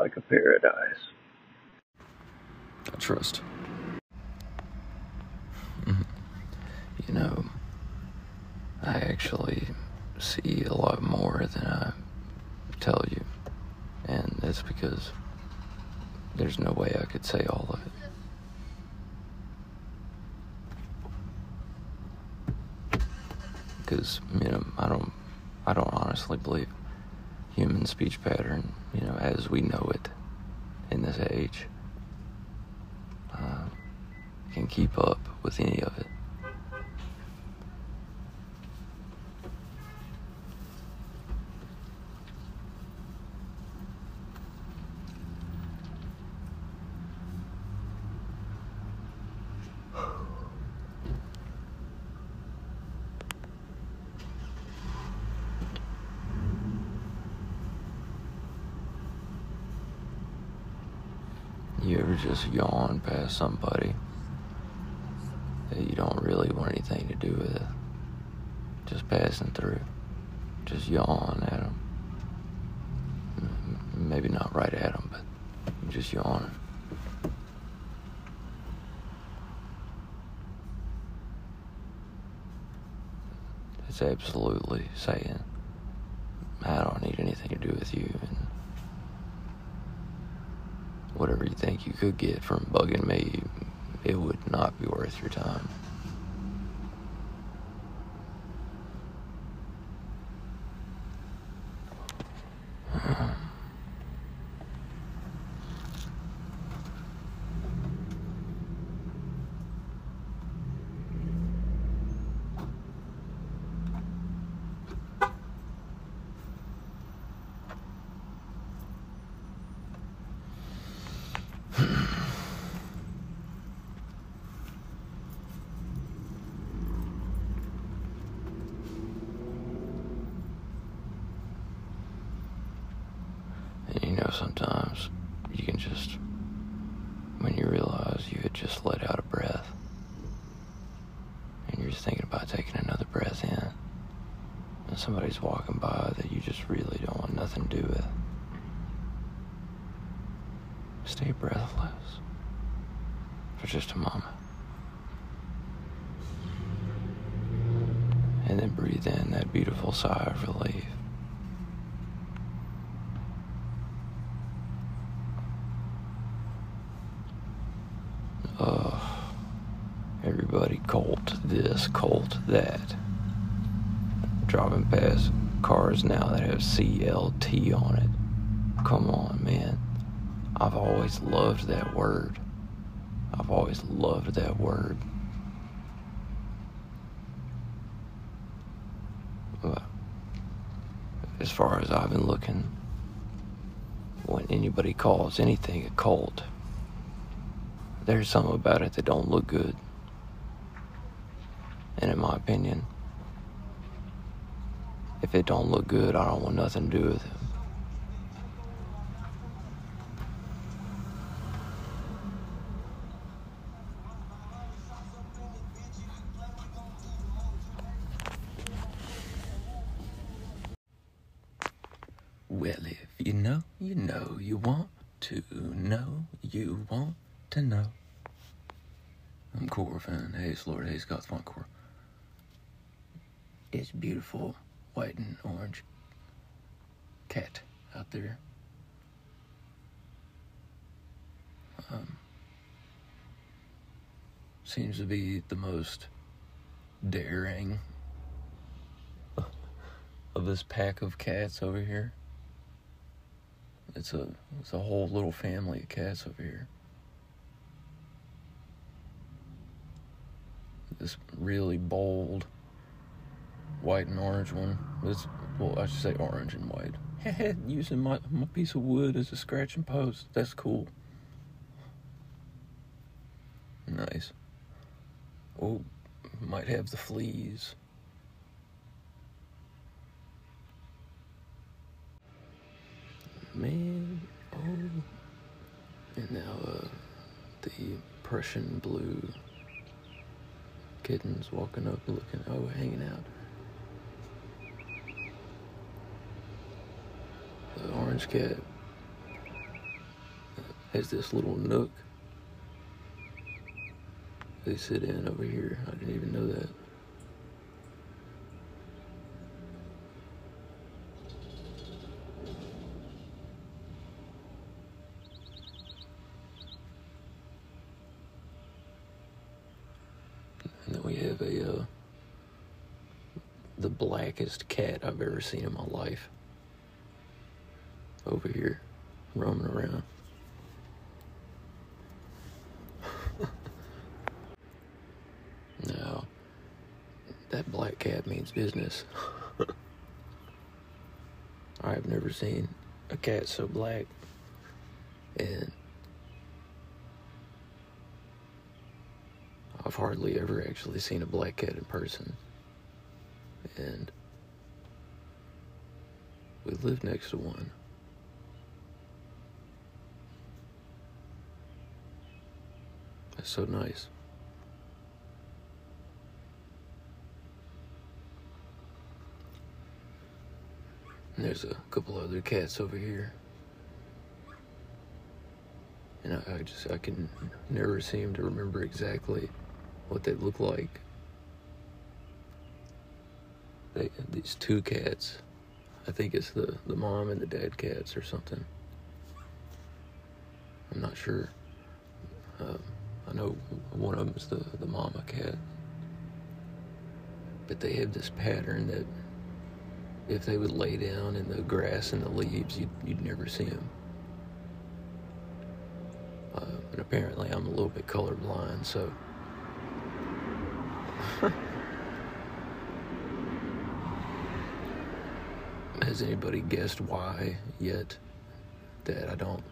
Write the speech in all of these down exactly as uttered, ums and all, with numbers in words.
like a paradise. I trust. Mm-hmm. You know, I actually see a lot more than I tell you, and that's because there's no way I could say all of it. Because, you know, I don't, I don't honestly believe human speech pattern, you know, as we know it in this age, uh, can keep up with any of it. You ever just yawn past somebody that you don't really want anything to do with? Just passing through. Just yawn at them. Maybe not right at them, but just yawning. It's absolutely saying, I don't need anything to do with you, and whatever you think you could get from bugging me, it would not be worth your time. And you know, sometimes you can just, when you realize you had just let out a breath, and you're just thinking about taking another breath in, and somebody's walking by that you just really don't want nothing to do with, stay breathless for just a moment. And then breathe in that beautiful sigh of relief. Ugh. Everybody colt this, colt that. Driving past cars now that have C L T on it. Come on, man. I've always loved that word. I've always loved that word. But as far as I've been looking, when anybody calls anything a cult, there's something about it that don't look good. And in my opinion, if it don't look good, I don't want nothing to do with it. Well, if you know, you know, you want to know, you want to know. I'm Core fan. Hey, it's Lord Hayes, Scott's Funk Core. It's beautiful white and orange cat out there. Um, seems to be the most daring of this pack of cats over here. It's a it's a whole little family of cats over here. This really bold white and orange one. This, well, I should say orange and white. Using my, my piece of wood as a scratching post. That's cool. Nice. Oh, might have the fleas. Man, oh. And now, uh, the Prussian blue kittens walking up, looking, oh, hanging out. The orange cat has this little nook they sit in over here. I didn't even know that. And then we have a, uh, the blackest cat I've ever seen in my life over here, roaming around. No, that black cat means business. I've never seen a cat so black, and I've hardly ever actually seen a black cat in person. And we live next to one. That's so nice. And there's a couple other cats over here. And I, I just, I can never seem to remember exactly what they look like. They, these two cats, I think it's the, the mom and the dad cats or something. I'm not sure. Um, I know one of them is the, the mama cat. But they have this pattern that if they would lay down in the grass and the leaves, you'd, you'd never see them. Uh, and apparently I'm a little bit colorblind, so... Has anybody guessed why yet that I don't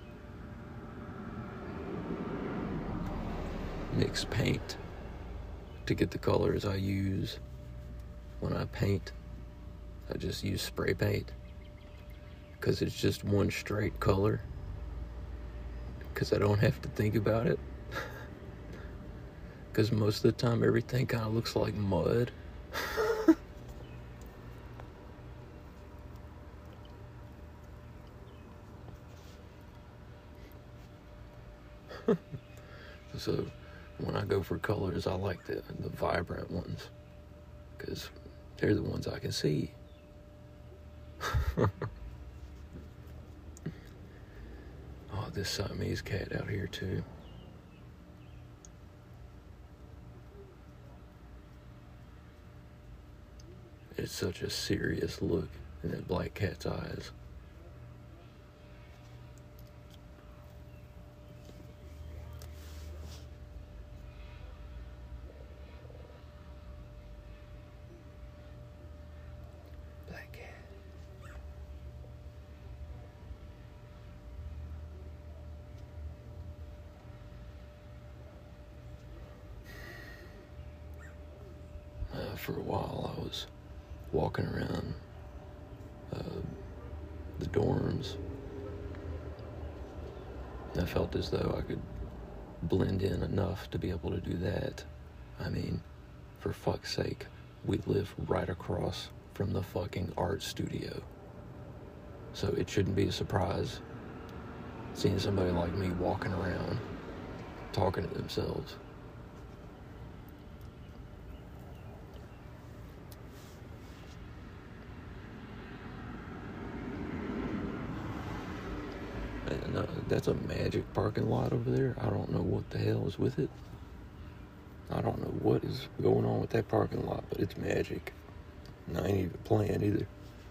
mix paint to get the colors I use when I paint? I just use spray paint because it's just one straight color, because I don't have to think about it, because most of the time everything kind of looks like mud. So when I go for colors, I like the, the vibrant ones, because they're the ones I can see. Oh, this Siamese cat out here too. It's such a serious look in that black cat's eyes. Uh, for a while, I was walking around uh, the dorms. I felt as though I could blend in enough to be able to do that. I mean, for fuck's sake, we live right across from the fucking art studio. So it shouldn't be a surprise seeing somebody like me walking around, talking to themselves. And, uh, that's a magic parking lot over there. I don't know what the hell is with it. I don't know what is going on with that parking lot, but it's magic. And I ain't even playing either.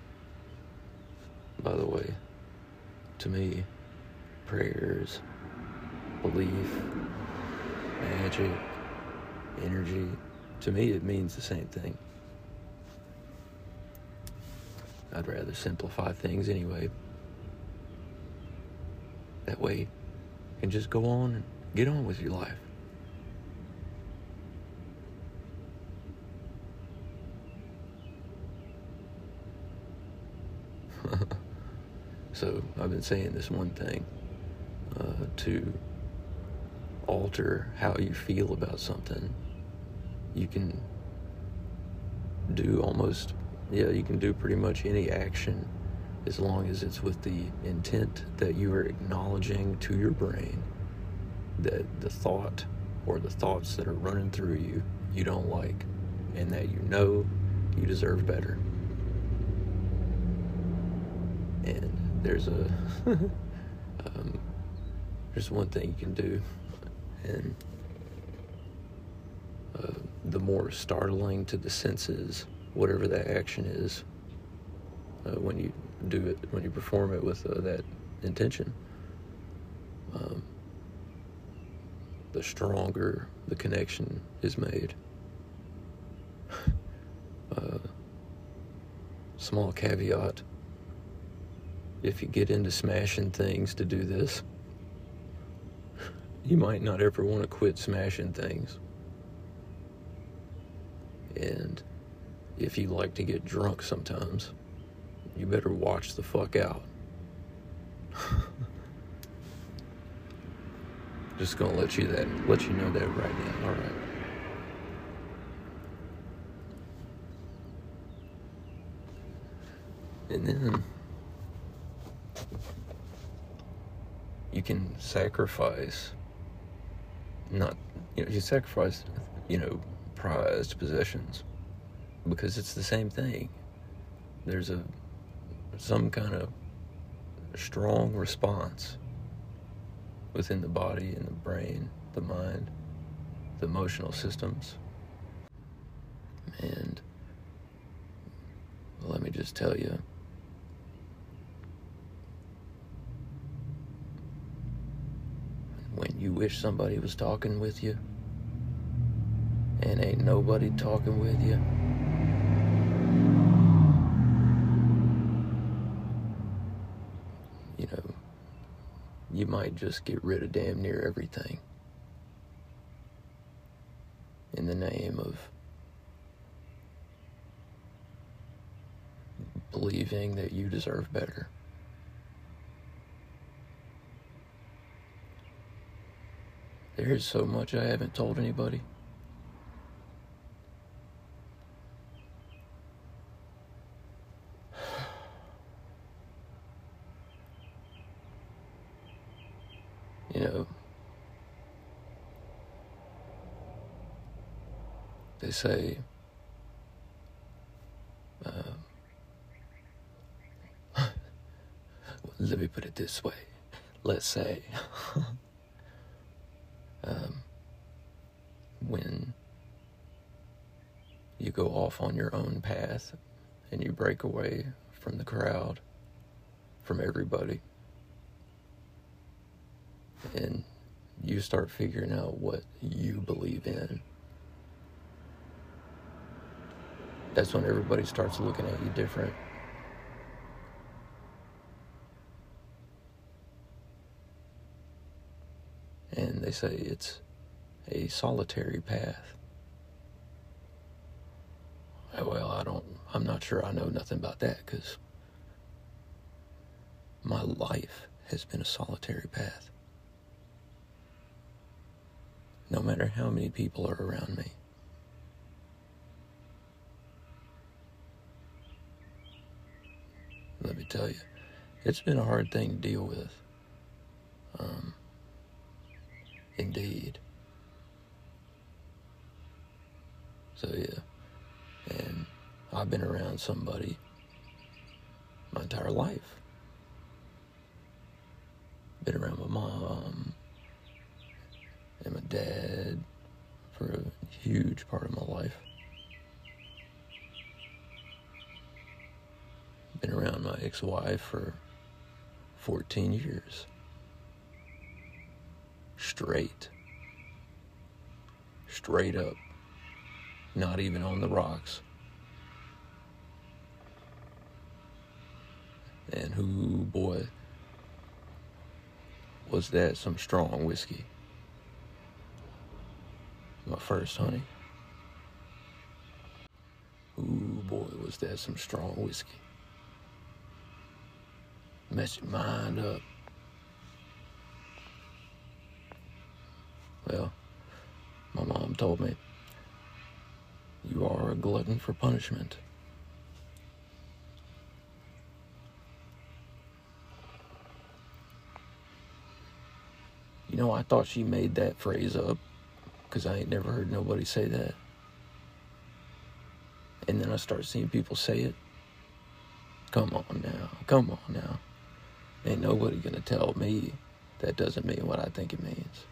By the way, to me, prayers, belief, magic, energy, to me it means the same thing. I'd rather simplify things anyway. That way you can just go on and get on with your life. So I've been saying this one thing uh, to alter how you feel about something. You can do almost, yeah, you can do pretty much any action as long as it's with the intent that you are acknowledging to your brain that the thought or the thoughts that are running through you, you don't like, and that you know you deserve better. And there's a um, there's one thing you can do, and uh, the more startling to the senses whatever that action is, uh, when you do it, when you perform it with uh, that intention, um, the stronger the connection is made. Uh, small caveat: if you get into smashing things to do this, you might not ever want to quit smashing things. And if you like to get drunk sometimes, you better watch the fuck out. Just gonna let you that let you know that right now. All right. And then you can sacrifice, not, you know, you sacrifice, you know, prized possessions, because it's the same thing. There's a, some kind of strong response within the body and the brain, the mind, the emotional systems. And let me just tell you, when you wish somebody was talking with you and ain't nobody talking with you, you know, you might just get rid of damn near everything in the name of believing that you deserve better. There's so much I haven't told anybody. You know, they say, uh, let me put it this way. Let's say, um, when you go off on your own path and you break away from the crowd, from everybody, and you start figuring out what you believe in, that's when everybody starts looking at you different. And they say it's a solitary path. Well, I don't, I'm not sure I know nothing about that, because my life has been a solitary path. No matter how many people are around me. Let me tell you, it's been a hard thing to deal with. Um, indeed. So yeah, and I've been around somebody my entire life. Been around my mom and my dad for a huge part of my life. Been around my ex-wife for fourteen years. Straight. Straight up. Not even on the rocks. And who, boy, was that some strong whiskey. My first honey. Ooh, boy, was that some strong whiskey. Mess your mind up. Well, my mom told me, you are a glutton for punishment. know, I thought she made that phrase up, because I ain't never heard nobody say that. And then I start seeing people say it. Come on now, come on now. Ain't nobody gonna tell me that doesn't mean what I think it means.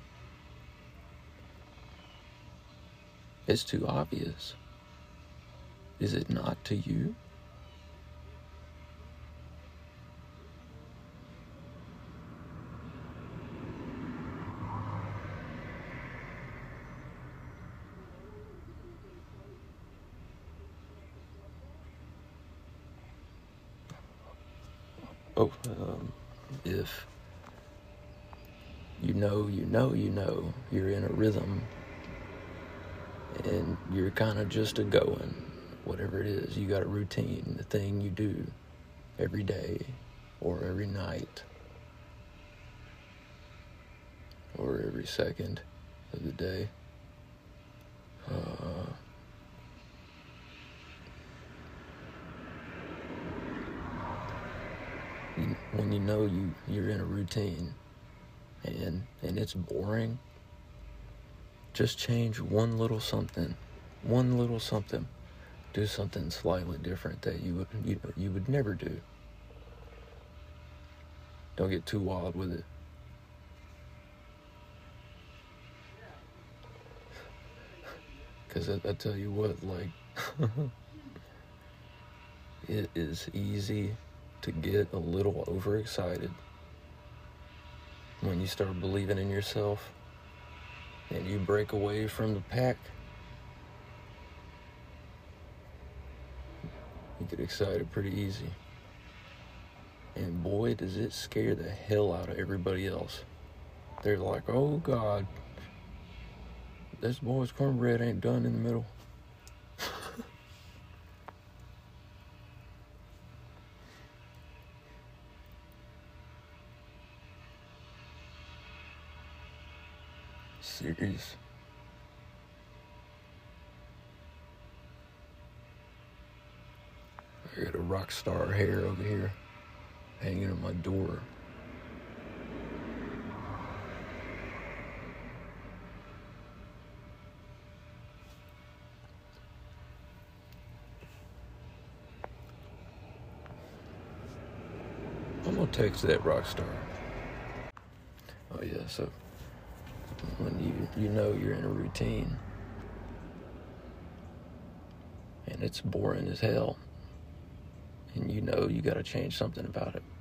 It's too obvious. Is it not to you? Oh, um, if you know, you know, you know, you're in a rhythm and you're kind of just a going, whatever it is, you got a routine, the thing you do every day or every night or every second of the day. Uh, when you know you, you're in a routine and and it's boring, just change one little something, one little something. Do something slightly different that you would you, you would never do. Don't get too wild with it. Because I, I tell you what, like, it is easy to get a little overexcited when you start believing in yourself and you break away from the pack. You get excited pretty easy. And boy, does it scare the hell out of everybody else. They're like, oh God, this boy's cornbread ain't done in the middle. Serious. I got a rock star hair over here hanging on my door. I'm gonna text that rock star. Oh yeah, so when you you know you're in a routine and it's boring as hell, and you know you gotta change something about it.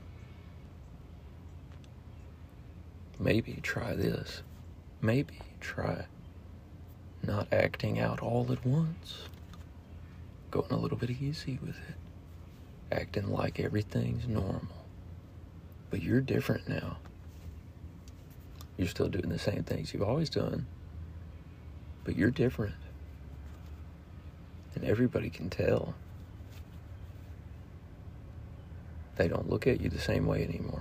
Maybe try this. Maybe try not acting out all at once. Going a little bit easy with it. Acting like everything's normal. But you're different now. You're still doing the same things you've always done. But you're different. And everybody can tell. They don't look at you the same way anymore.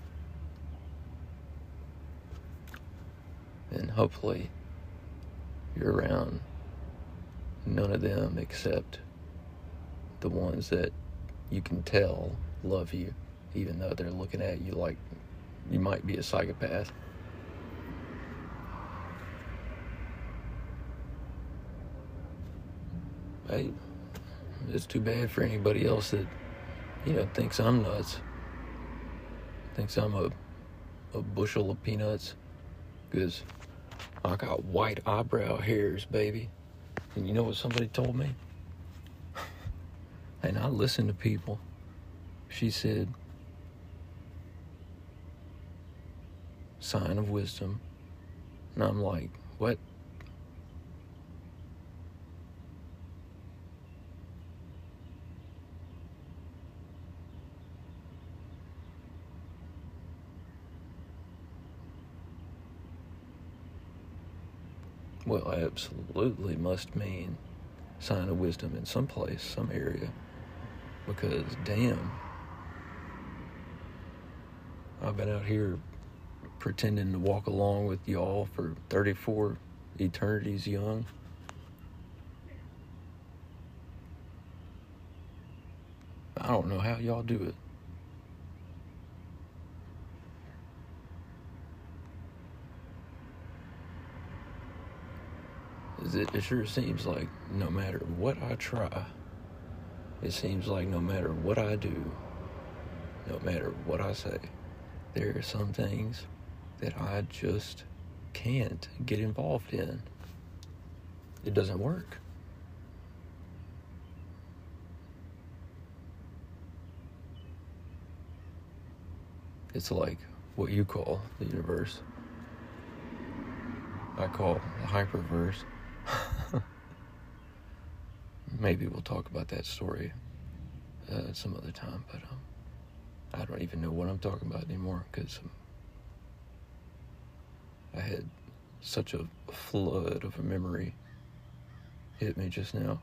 And hopefully you're around none of them except the ones that you can tell love you, even though they're looking at you like you might be a psychopath. Hey, it's too bad for anybody else that, you know, thinks I'm nuts. Thinks I'm a, a bushel of peanuts. Because I got white eyebrow hairs, baby. And you know what somebody told me? And I listen to people. She said, sign of wisdom. And I'm like, what? Well, absolutely must mean sign of wisdom in some place, some area. Because, damn, I've been out here pretending to walk along with y'all for thirty-four eternities young. I don't know how y'all do it. is it, it sure seems like no matter what I try, it seems like no matter what I do, no matter what I say, there are some things that I just can't get involved in. It doesn't work. It's like what you call the universe. I call the hyperverse. Maybe we'll talk about that story uh, some other time, but um, I don't even know what I'm talking about anymore because um, I had such a flood of a memory hit me just now.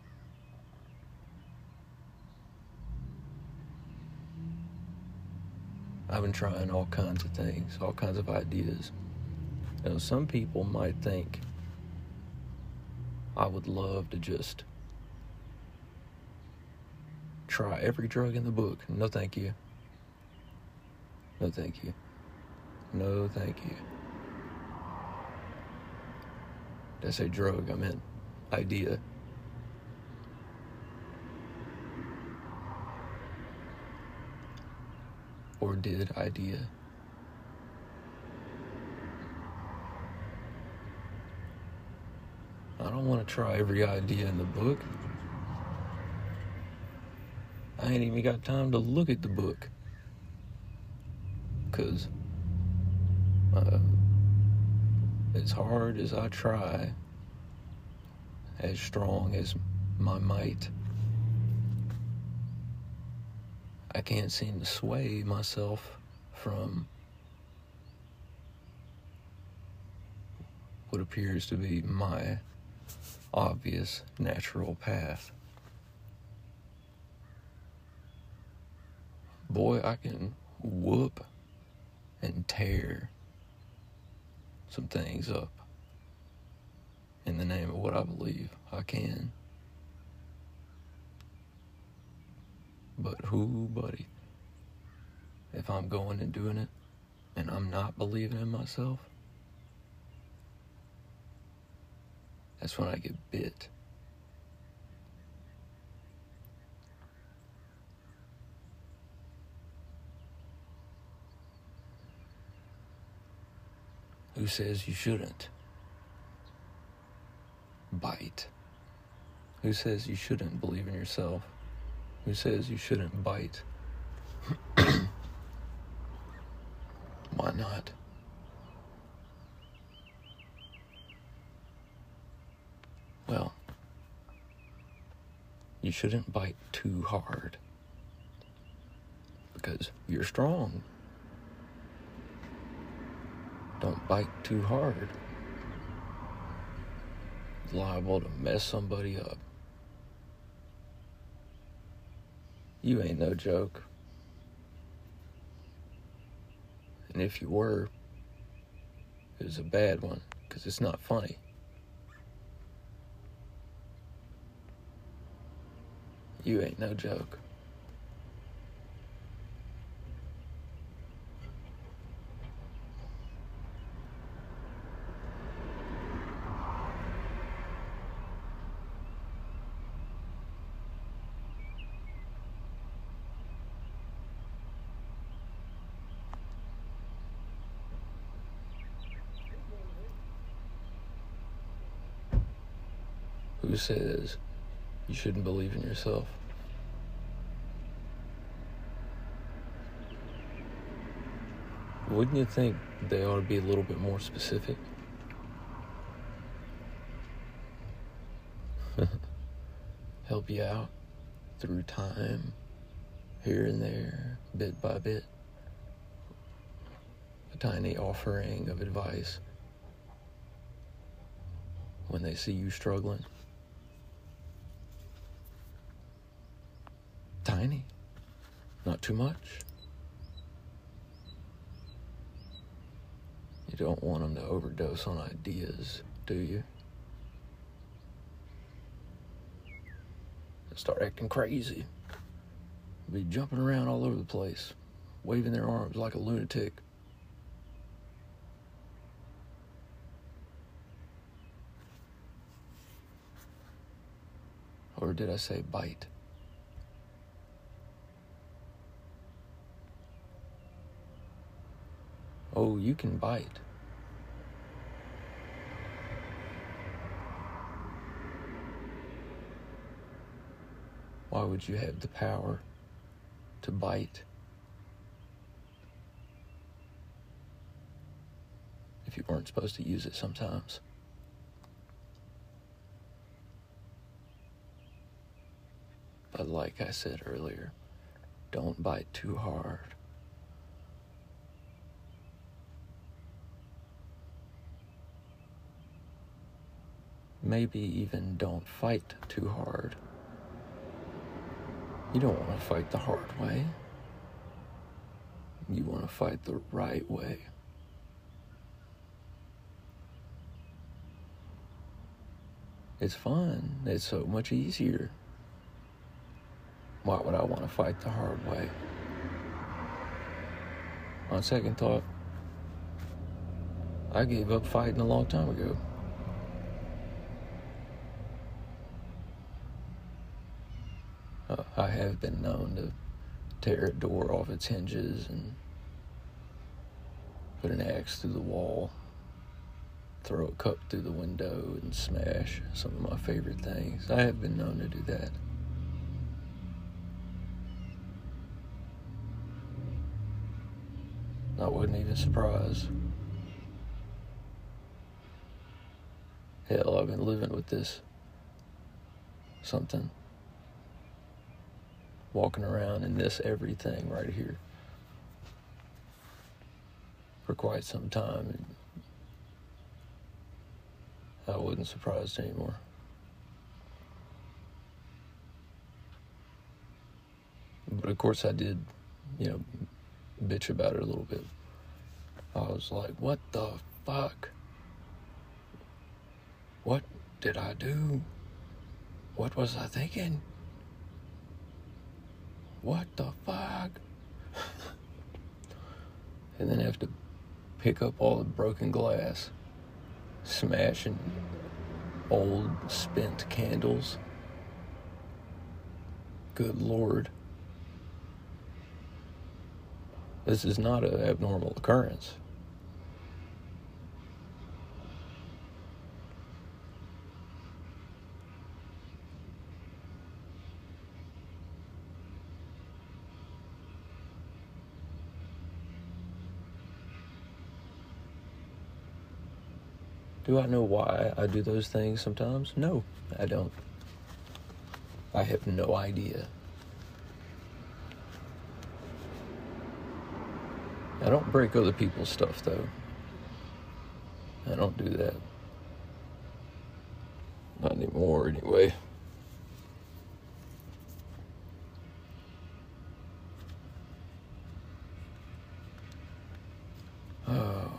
I've been trying all kinds of things, all kinds of ideas. You know, some people might think I would love to just try every drug in the book. No, thank you. No, thank you. No, thank you. Did I say drug? I meant idea. Or did idea? I don't want to try every idea in the book. I ain't even got time to look at the book. Because uh, as hard as I try, as strong as my might, I can't seem to sway myself from what appears to be my obvious natural path. Boy, I can whoop and tear some things up in the name of what I believe I can. But who, buddy, if I'm going and doing it and I'm not believing in myself, that's when I get bit. Who says you shouldn't bite? Who says you shouldn't believe in yourself? Who says you shouldn't bite? Why not? Well, you shouldn't bite too hard because you're strong. Don't bite too hard. It's liable to mess somebody up. You ain't no joke. And if you were, it was a bad one, because it's not funny. You ain't no joke. Who says you shouldn't believe in yourself? Wouldn't you think they ought to be a little bit more specific? Help you out through time, here and there, bit by bit. A tiny offering of advice when they see you struggling. Tiny, not too much. You don't want them to overdose on ideas, do you? Start acting crazy. Be jumping around all over the place, waving their arms like a lunatic. Or did I say bite? Oh, you can bite. Why would you have the power to bite if you weren't supposed to use it sometimes? But like I said earlier, don't bite too hard. Maybe even don't fight too hard. You don't want to fight the hard way. You want to fight the right way. It's fun. It's so much easier. Why would I want to fight the hard way? On second thought, I gave up fighting a long time ago. Uh, I have been known to tear a door off its hinges and put an axe through the wall, throw a cup through the window, and smash some of my favorite things. I have been known to do that. I wasn't even surprised. Hell, I've been living with this something. Walking around in this everything right here for quite some time, and I wasn't surprised anymore. But of course I did, you know, bitch about it a little bit. I was like, what the fuck? What did I do? What was I thinking? What the fuck? And then have to pick up all the broken glass, smashing old spent candles. Good Lord. This is not an abnormal occurrence. Do I know why I do those things sometimes? No, I don't. I have no idea. I don't break other people's stuff, though. I don't do that. Not anymore, anyway. Oh.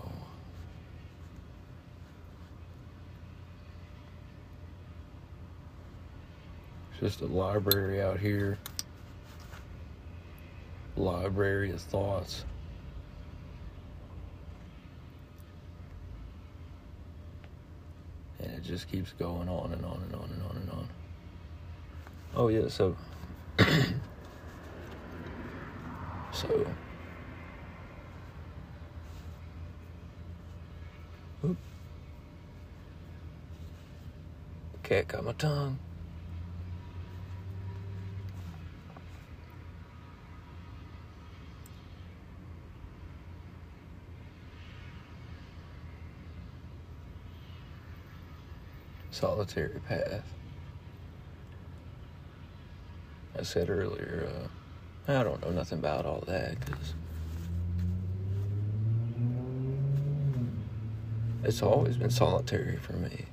Just a library out here. Library of thoughts. And it just keeps going on and on and on and on and on. Oh yeah, so so oop. Cat got my tongue. Solitary path. I said earlier, uh, I don't know nothing about all that, because it's always been solitary for me.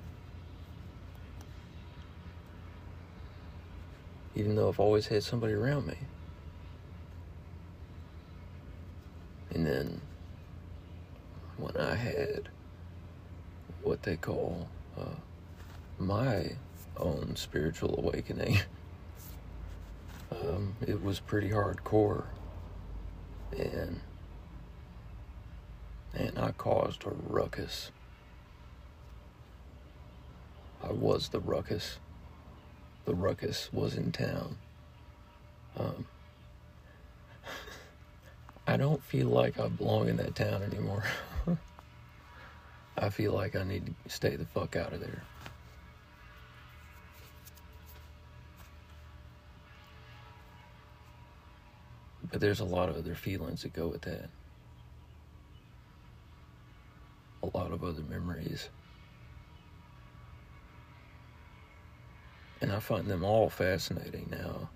Even though I've always had somebody around me. And then, when I had what they call, uh, my own spiritual awakening, um, it was pretty hardcore, and and I caused a ruckus. I was the ruckus. the ruckus was in town. Um, I don't feel like I belong in that town anymore. I feel like I need to stay the fuck out of there. But there's a lot of other feelings that go with that. A lot of other memories. And I find them all fascinating now.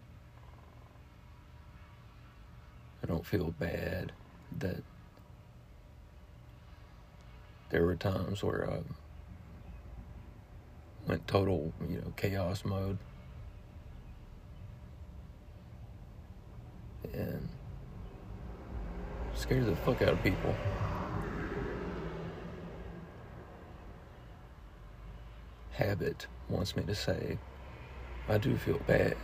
I don't feel bad that there were times where I went total, you know, chaos mode. And scared the fuck out of people. Habit wants me to say, I do feel bad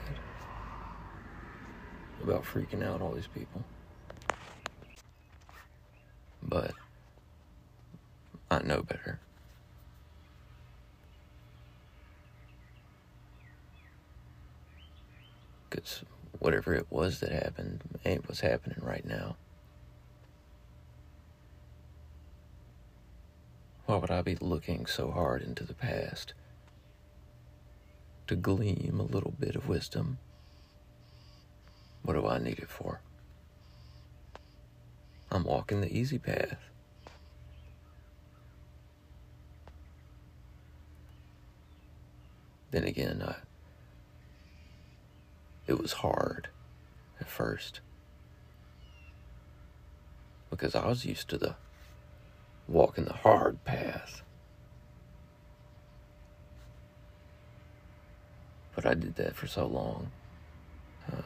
about freaking out all these people. But I know better. Because whatever it was that happened ain't what's happening right now. Why would I be looking so hard into the past to glean a little bit of wisdom? What do I need it for? I'm walking the easy path. Then again, I, it was hard at first because I was used to the walking the hard path. But I did that for so long. Uh,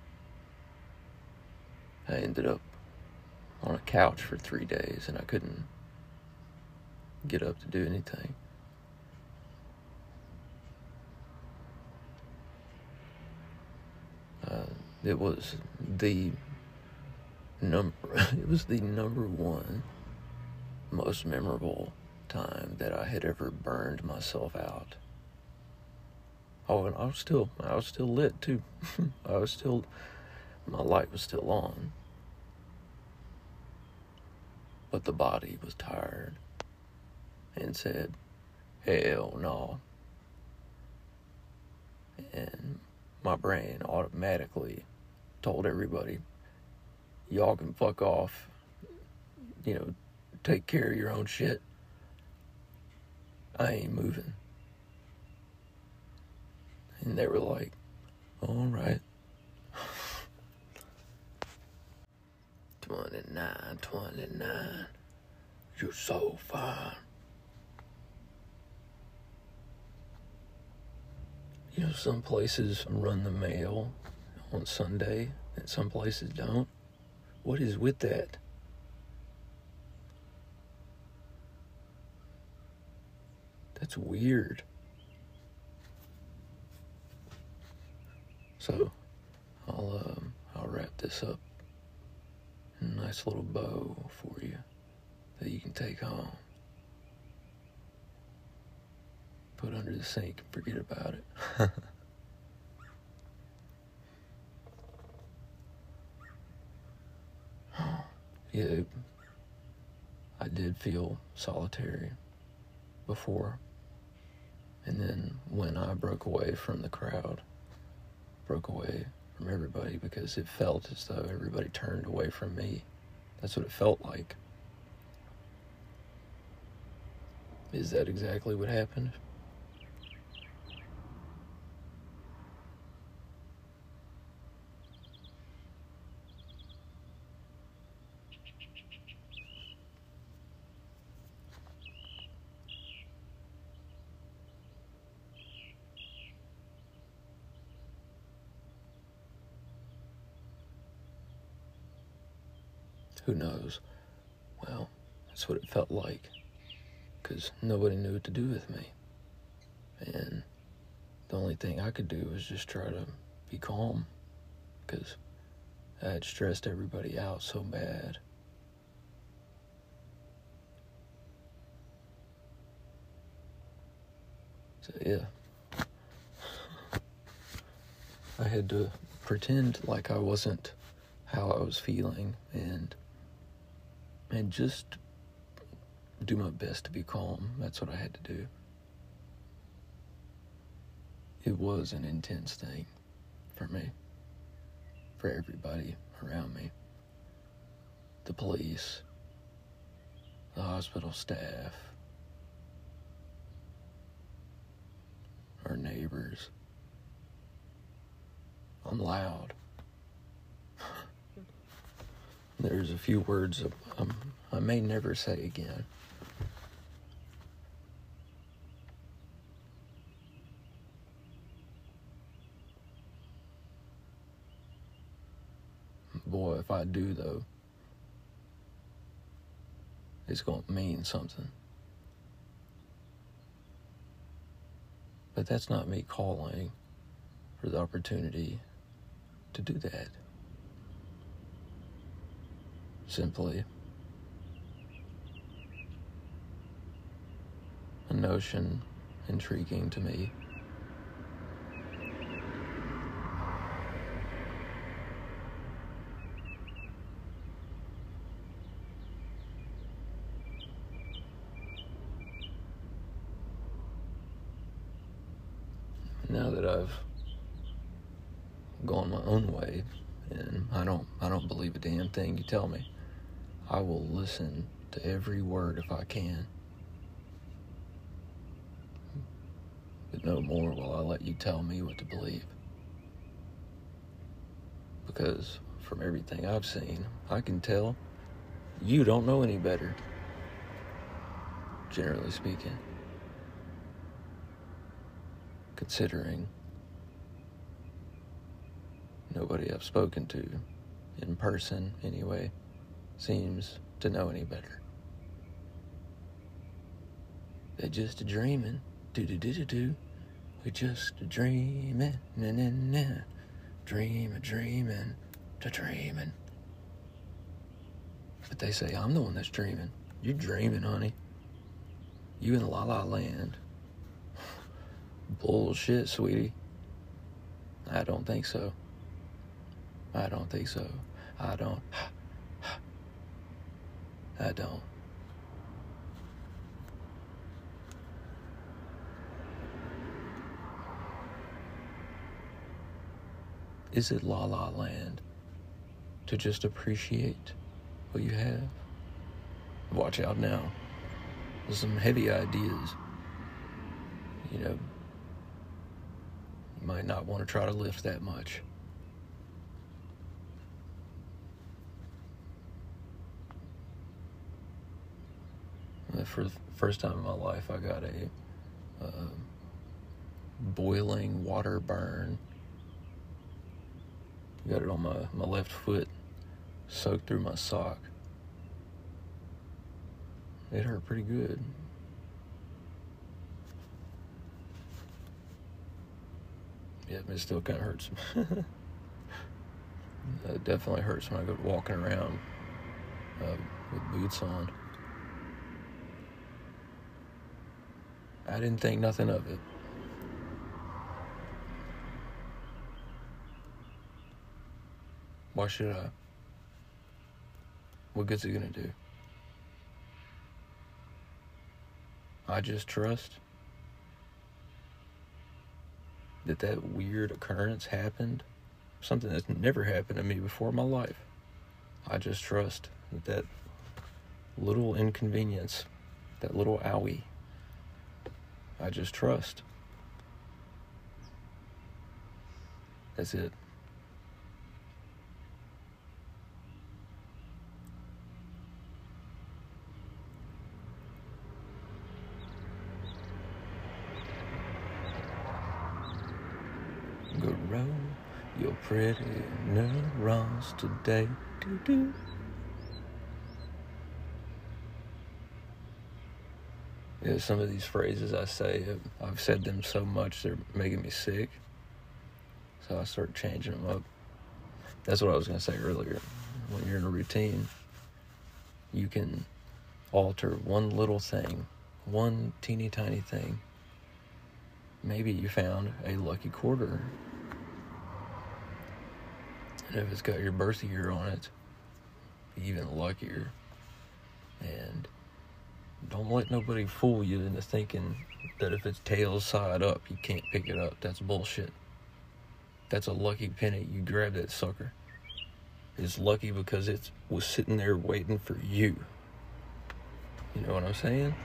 I ended up on a couch for three days and I couldn't get up to do anything. Uh, it was the number, it was the number one most memorable time that I had ever burned myself out. Oh, and I was still, I was still lit too. I was still, my light was still on. But the body was tired and said, hell no. And my brain automatically told everybody, y'all can fuck off, you know, take care of your own shit. I ain't moving. And they were like, all right. twenty-nine, twenty-nine, you're so fine. You know, some places run the mail on Sunday and some places don't. What is with that? That's weird. So, I'll um, I'll wrap this up in a nice little bow for you that you can take home. Put under the sink and forget about it. Yeah, I did feel solitary before. And then when I broke away from the crowd, broke away from everybody because it felt as though everybody turned away from me. That's what it felt like. Is that exactly what happened? Who knows? Well, that's what it felt like. Because nobody knew what to do with me. And the only thing I could do was just try to be calm. Because I had stressed everybody out so bad. So, yeah. I had to pretend like I wasn't how I was feeling and and just do my best to be calm. That's what I had to do. It was an intense thing for me, for everybody around me. The police, the hospital staff, our neighbors. I'm loud. There's a few words um, I may never say again. Boy, if I do, though, it's going to mean something. But that's not me calling for the opportunity to do that. Simply a notion intriguing to me. Now that I've gone my own way, and I don't I don't believe a damn thing you tell me, I will listen to every word if I can. But no more will I let you tell me what to believe. Because from everything I've seen, I can tell you don't know any better, generally speaking. Considering nobody I've spoken to, in person anyway, seems to know any better. They're just a dreaming, do-do-do-do-do. We're just a dreaming, na-na-na. Dream a dreaming, to dreaming. But they say I'm the one that's dreaming. You're dreaming, honey. You in La La Land. Bullshit, sweetie. I don't think so. I don't think so. I don't. I don't. Is it La La Land to just appreciate what you have? Watch out now. There's some heavy ideas. You know, you might not want to try to lift that much. For the first time in my life, I got a uh, boiling water burn. Got it on my, my left foot, soaked through my sock. It hurt pretty good. Yeah, but it still kind of hurts. It definitely hurts when I go walking around uh, with boots on. I didn't think nothing of it. Why should I? What good's it gonna do? I just trust that that weird occurrence happened, something that's never happened to me before in my life. I just trust that that little inconvenience, that little owie, I just trust. That's it. Go roll your pretty neurons today. Doo-doo. Yeah, some of these phrases I say, I've said them so much they're making me sick. So I start changing them up. That's what I was going to say earlier. When you're in a routine, you can alter one little thing, one teeny tiny thing. Maybe you found a lucky quarter And if it's got your birth year on it, even luckier. And don't let nobody fool you into thinking that if it's tails side up, you can't pick it up. That's bullshit. That's a lucky penny. You grab that sucker. It's lucky because it was sitting there waiting for you. You know what I'm saying?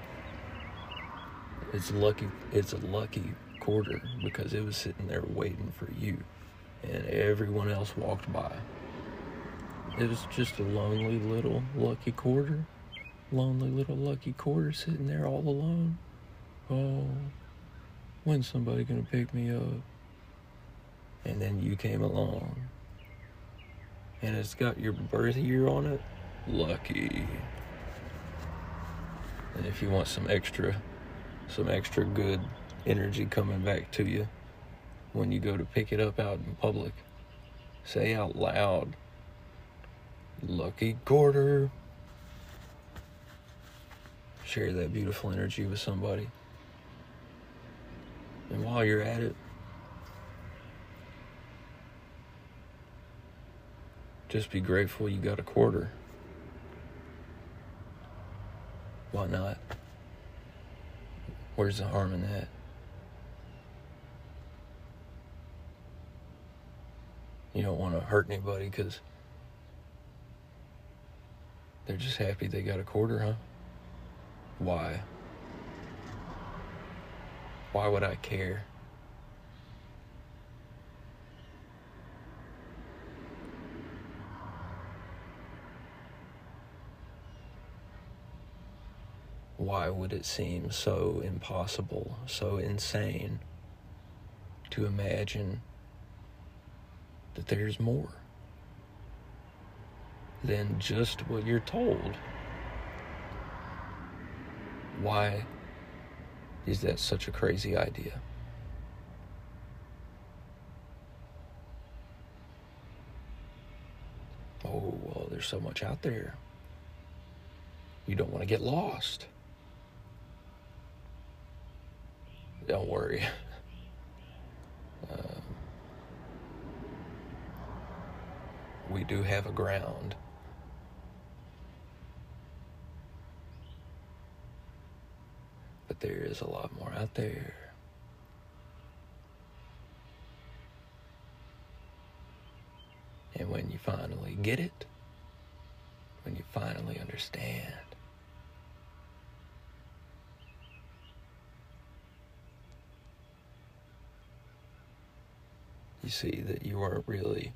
It's lucky. It's a lucky quarter because it was sitting there waiting for you. And everyone else walked by. It was just a lonely little lucky quarter. Lonely little lucky quarter sitting there all alone. Oh, when's somebody gonna pick me up? And then you came along. And it's got your birth year on it. Lucky. And if you want some extra, some extra good energy coming back to you when you go to pick it up out in public, say out loud, lucky quarter. Share that beautiful energy with somebody. And while you're at it, just be grateful you got a quarter. Why not? Where's the harm in that? You don't want to hurt anybody because they're just happy they got a quarter, huh? Why? Why would I care? Why would it seem so impossible, so insane to imagine that there's more than just what you're told? Why is that such a crazy idea? Oh, well, there's so much out there. You don't want to get lost. Don't worry. Um, we do have a ground. But there is a lot more out there. And when you finally get it, when you finally understand, you see that you weren't really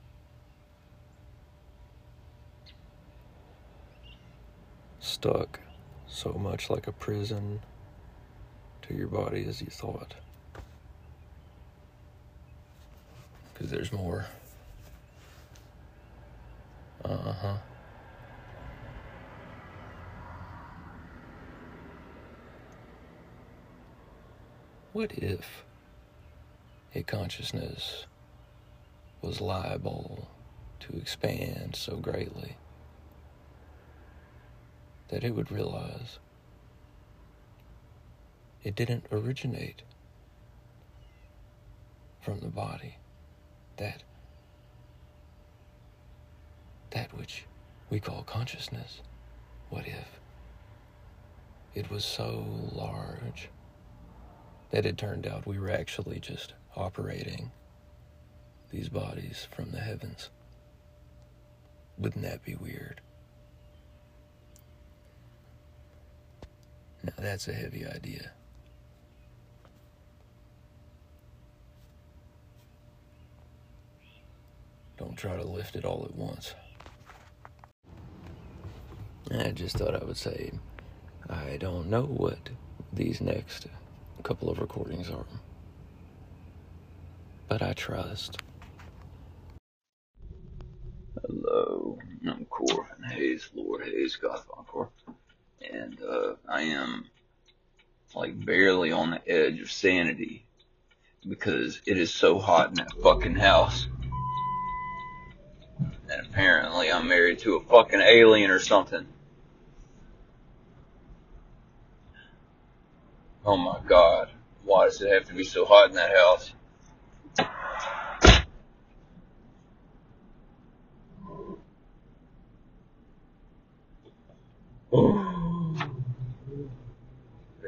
stuck so much like a prison to your body as you thought. Because there's more. Uh-huh. What if a consciousness was liable to expand so greatly that it would realize it didn't originate from the body, that that which we call consciousness? What if it was so large that it turned out we were actually just operating these bodies from the heavens? Wouldn't that be weird? Now that's a heavy idea. Don't try to lift it all at once. I just thought I would say, I don't know what these next couple of recordings are, but I trust. Hello, I'm Corbin Hayes, Lord Hayes, God Encore, and uh, I am like barely on the edge of sanity because it is so hot in that fucking house. And apparently I'm married to a fucking alien or something. Oh my God, why does it have to be so hot in that house?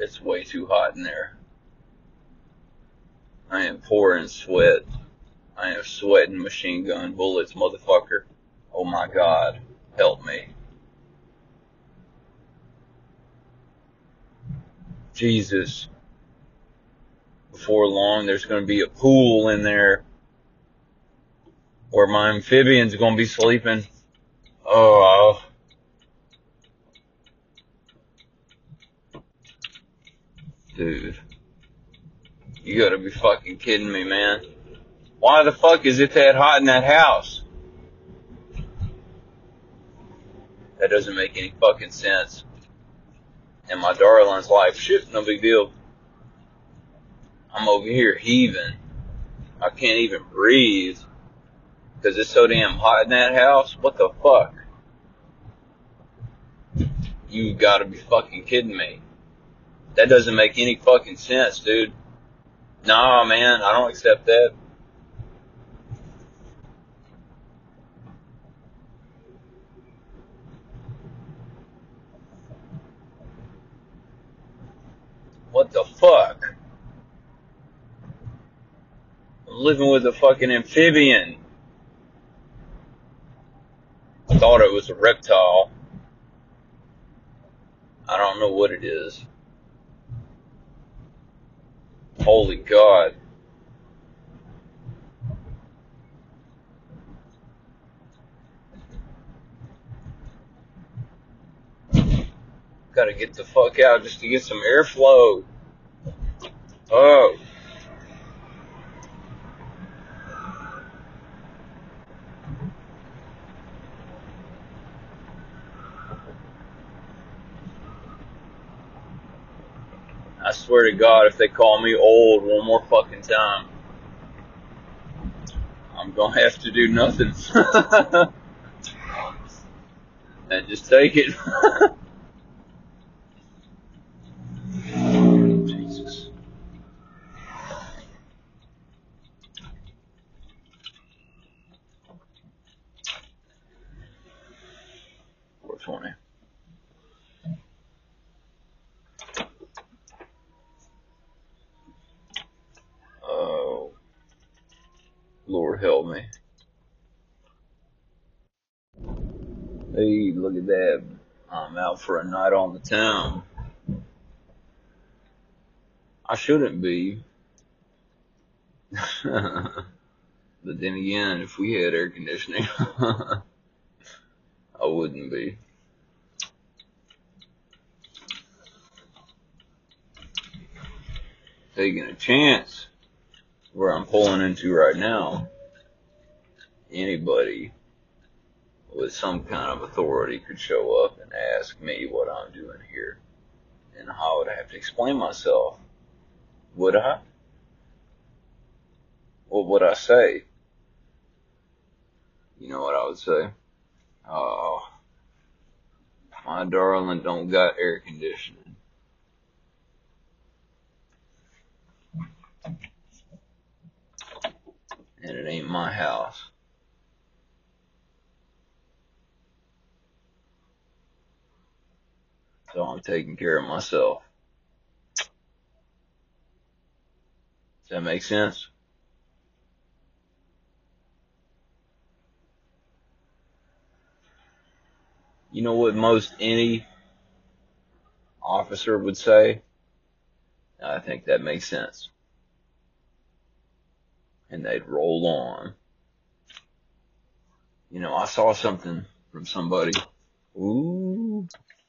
It's way too hot in there. I am pouring sweat. I am sweating machine gun bullets, motherfucker. Oh my God, help me. Jesus. Before long, there's going to be a pool in there where my amphibian's going to be sleeping. Oh. Dude. You gotta be fucking kidding me, man. Why the fuck is it that hot in that house? That doesn't make any fucking sense. And my darling's like, shit, no big deal. I'm over here heaving. I can't even breathe. Because it's so damn hot in that house. What the fuck? You gotta be fucking kidding me. That doesn't make any fucking sense, dude. Nah, man, I don't accept that. What the fuck? I'm living with a fucking amphibian. I thought it was a reptile. I don't know what it is. Holy God. Gotta get the fuck out just to get some airflow. Oh. I swear to God, if they call me old one more fucking time, I'm gonna have to do nothing. And just take it. Jesus. four twenty. Oh. Lord help me. Hey, look at that. I'm out for a night on the town. I shouldn't be. But then again, if we had air conditioning, I wouldn't be. Taking a chance where I'm pulling into right now. Anybody with some kind of authority could show up and ask me what I'm doing here. And how would I have to explain myself? Would I? What would I say? You know what I would say? Oh, my darling don't got air conditioning. And it ain't my house. So I'm taking care of myself. Does that make sense? You know what most any officer would say? I think that makes sense. And they'd roll on. You know, I saw something from somebody. Ooh.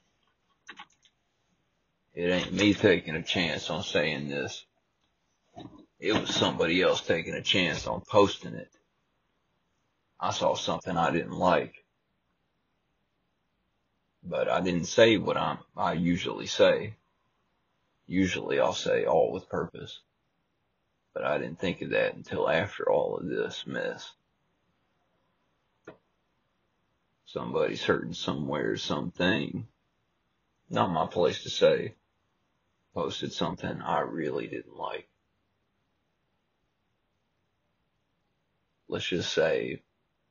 It ain't me taking a chance on saying this. It was somebody else taking a chance on posting it. I saw something I didn't like. But I didn't say what I'm, I usually say. Usually I'll say all with purpose. But I didn't think of that until after all of this mess. Somebody's hurting somewhere, something. Not my place to say. Posted something I really didn't like. Let's just say,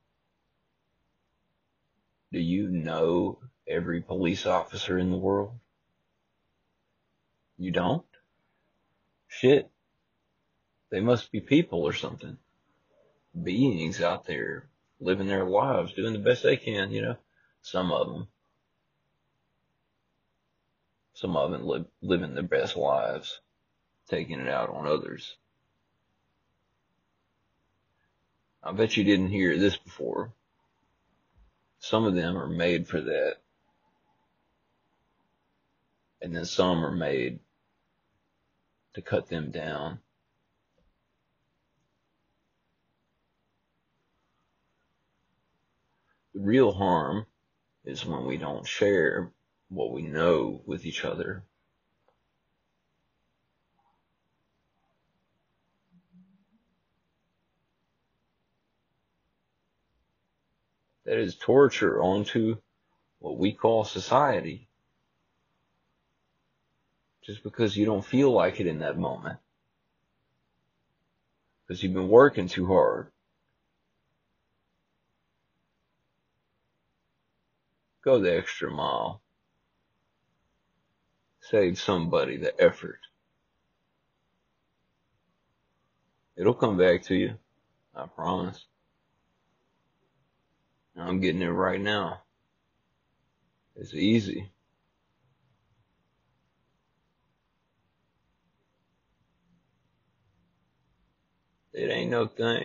do you know every police officer in the world? You don't? Shit. They must be people or something. Beings out there living their lives, doing the best they can, you know. Some of them. Some of them live, living their best lives, taking it out on others. I bet you didn't hear this before. Some of them are made for that. And then some are made to cut them down. The real harm is when we don't share what we know with each other. That is torture onto what we call society. Just because you don't feel like it in that moment. Because you've been working too hard. Go the extra mile. Save somebody the effort. It'll come back to you. I promise. I'm getting it right now. It's easy. It ain't no thing.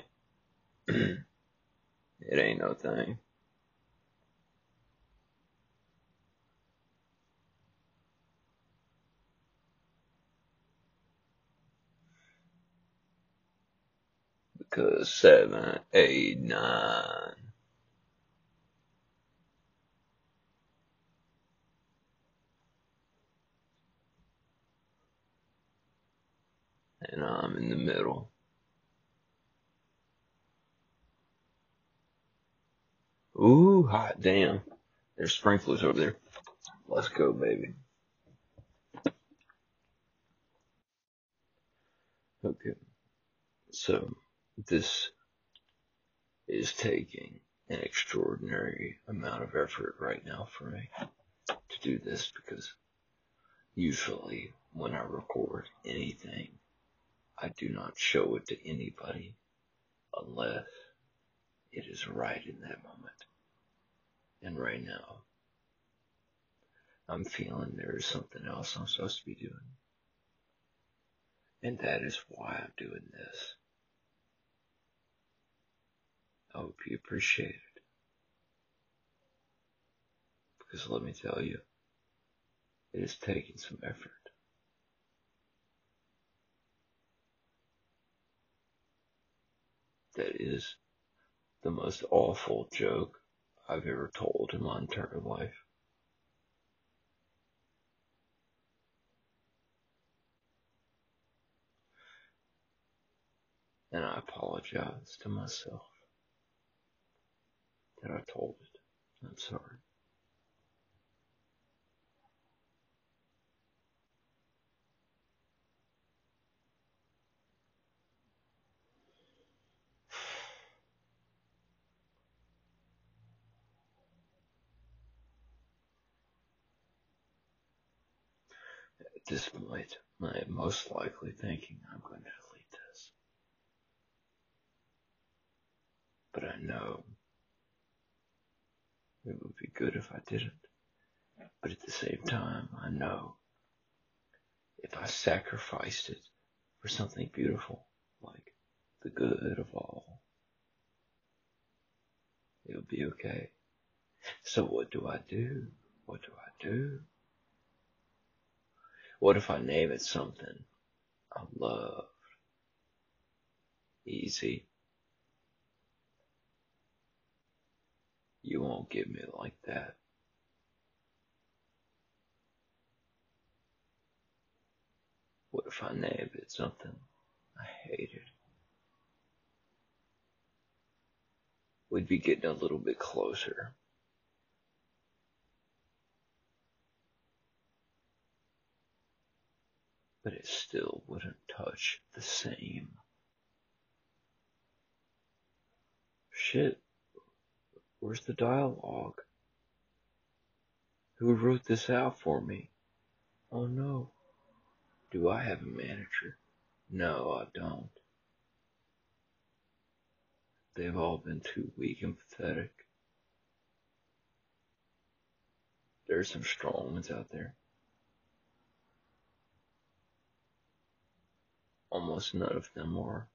It ain't no thing. Because seven, eight, nine. And I'm in the middle. Ooh, hot damn. There's sprinklers over there. Let's go, baby. Okay. So, this is taking an extraordinary amount of effort right now for me to do this, because usually when I record anything, I do not show it to anybody unless it is right in that moment. And right now, I'm feeling there is something else I'm supposed to be doing. And that is why I'm doing this. I hope you appreciate it. Because let me tell you, it is taking some effort. That is the most awful joke I've ever told in my entire life. And I apologize to myself that I told it. I'm sorry. At this point, I am most likely thinking I'm going to delete this. But I know it would be good if I didn't. But at the same time, I know if I sacrificed it for something beautiful, like the good of all, it would be okay. So what do I do? What do I do? What if I name it something I love? Easy. You won't get me like that. What if I named it something I hated? We'd be getting a little bit closer. But it still wouldn't touch the same. Shit. Where's the dialogue? Who wrote this out for me? Oh no. Do I have a manager? No, I don't. They've all been too weak and pathetic. There's some strong ones out there. Almost none of them are.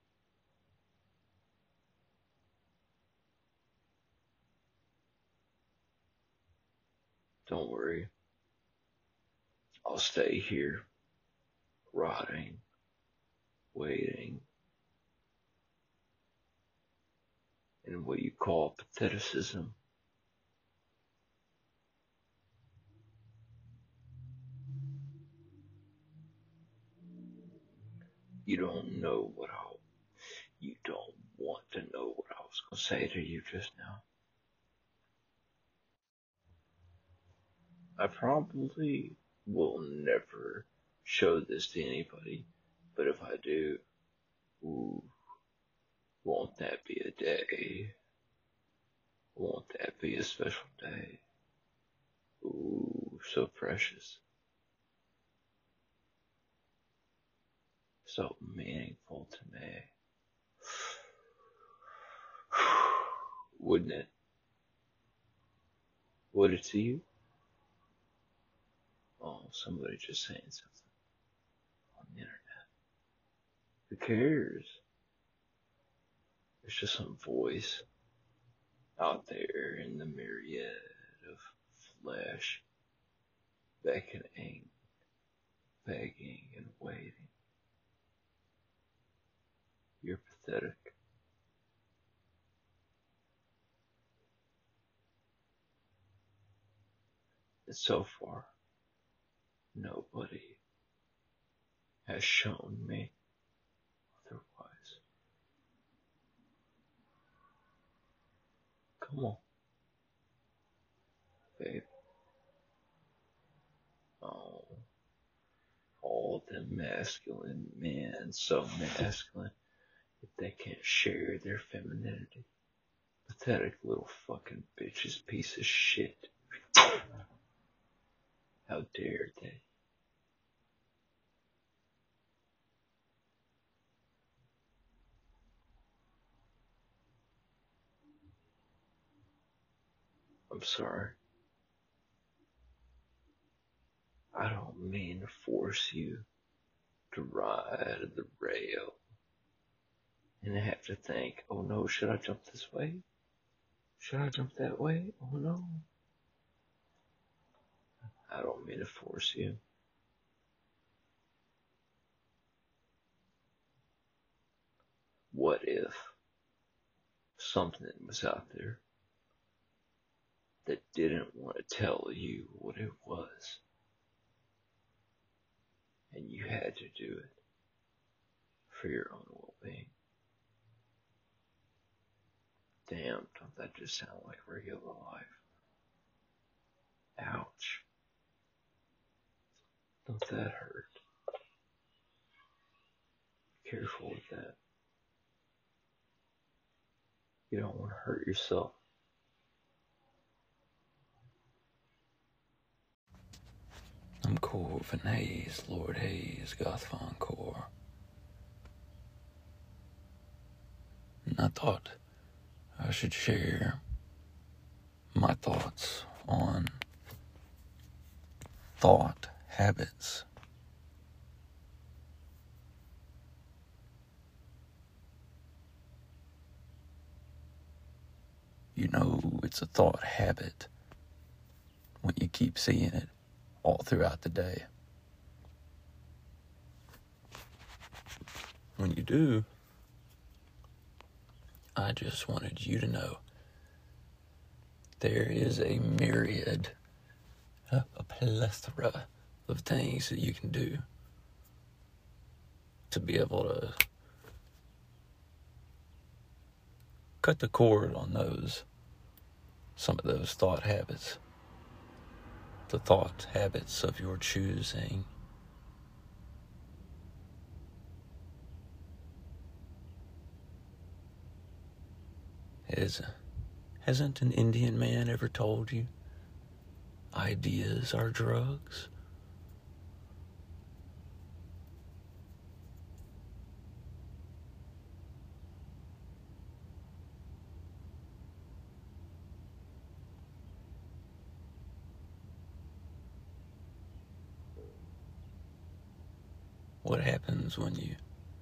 Don't worry. I'll stay here, rotting, waiting, in what you call patheticism. You don't know what I, you don't want to know what I was going to say to you just now. I probably will never show this to anybody, but if I do, ooh, won't that be a day? Won't that be a special day? Ooh, so precious. So meaningful to me. Wouldn't it? Would it to you? Oh, somebody just saying something on the internet. Who cares? There's just some voice out there in the myriad of flesh, beckoning, begging, and waiting. You're pathetic. And so far, nobody has shown me otherwise. Come on, babe. Oh, all them masculine men, so masculine, if they can't share their femininity. Pathetic little fucking bitches, piece of shit. How dare they? I'm sorry. I don't mean to force you to ride the rail and have to think, oh no, should I jump this way? Should I jump that way? Oh no. I don't mean to force you. What if something was out there that didn't want to tell you what it was, and you had to do it for your own well-being? Damn, don't that just sound like regular life? Ouch. Don't that hurt? Careful with that. You don't want to hurt yourself. I'm Corvin Hayes, Lord Hayes, Goth Von Core. And I thought I should share my thoughts on thought habits. You know it's a thought habit when you keep seeing it all throughout the day. When you do, I just wanted you to know there is a myriad, a, a plethora of things that you can do to be able to cut the cord on those, some of those thought habits, the thought habits of your choosing. Is, hasn't an Indian man ever told you ideas are drugs? what happens when you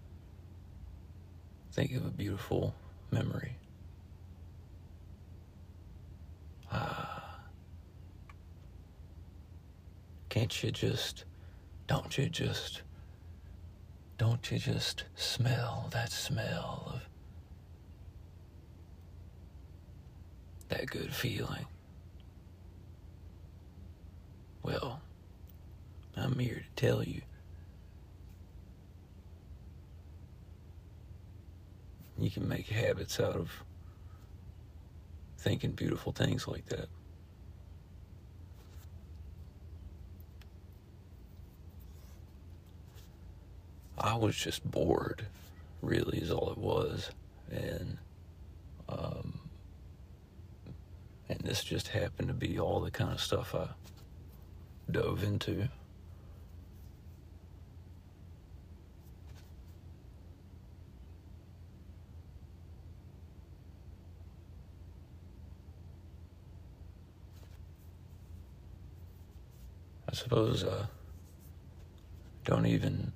think of a beautiful memory? Ah, can't you just, don't you just, don't you just smell that smell of that good feeling? Well, I'm here to tell you, you can make habits out of thinking beautiful things like that. I was just bored, really, is all it was. And, um, and this just happened to be all the kind of stuff I dove into. I suppose I don't even,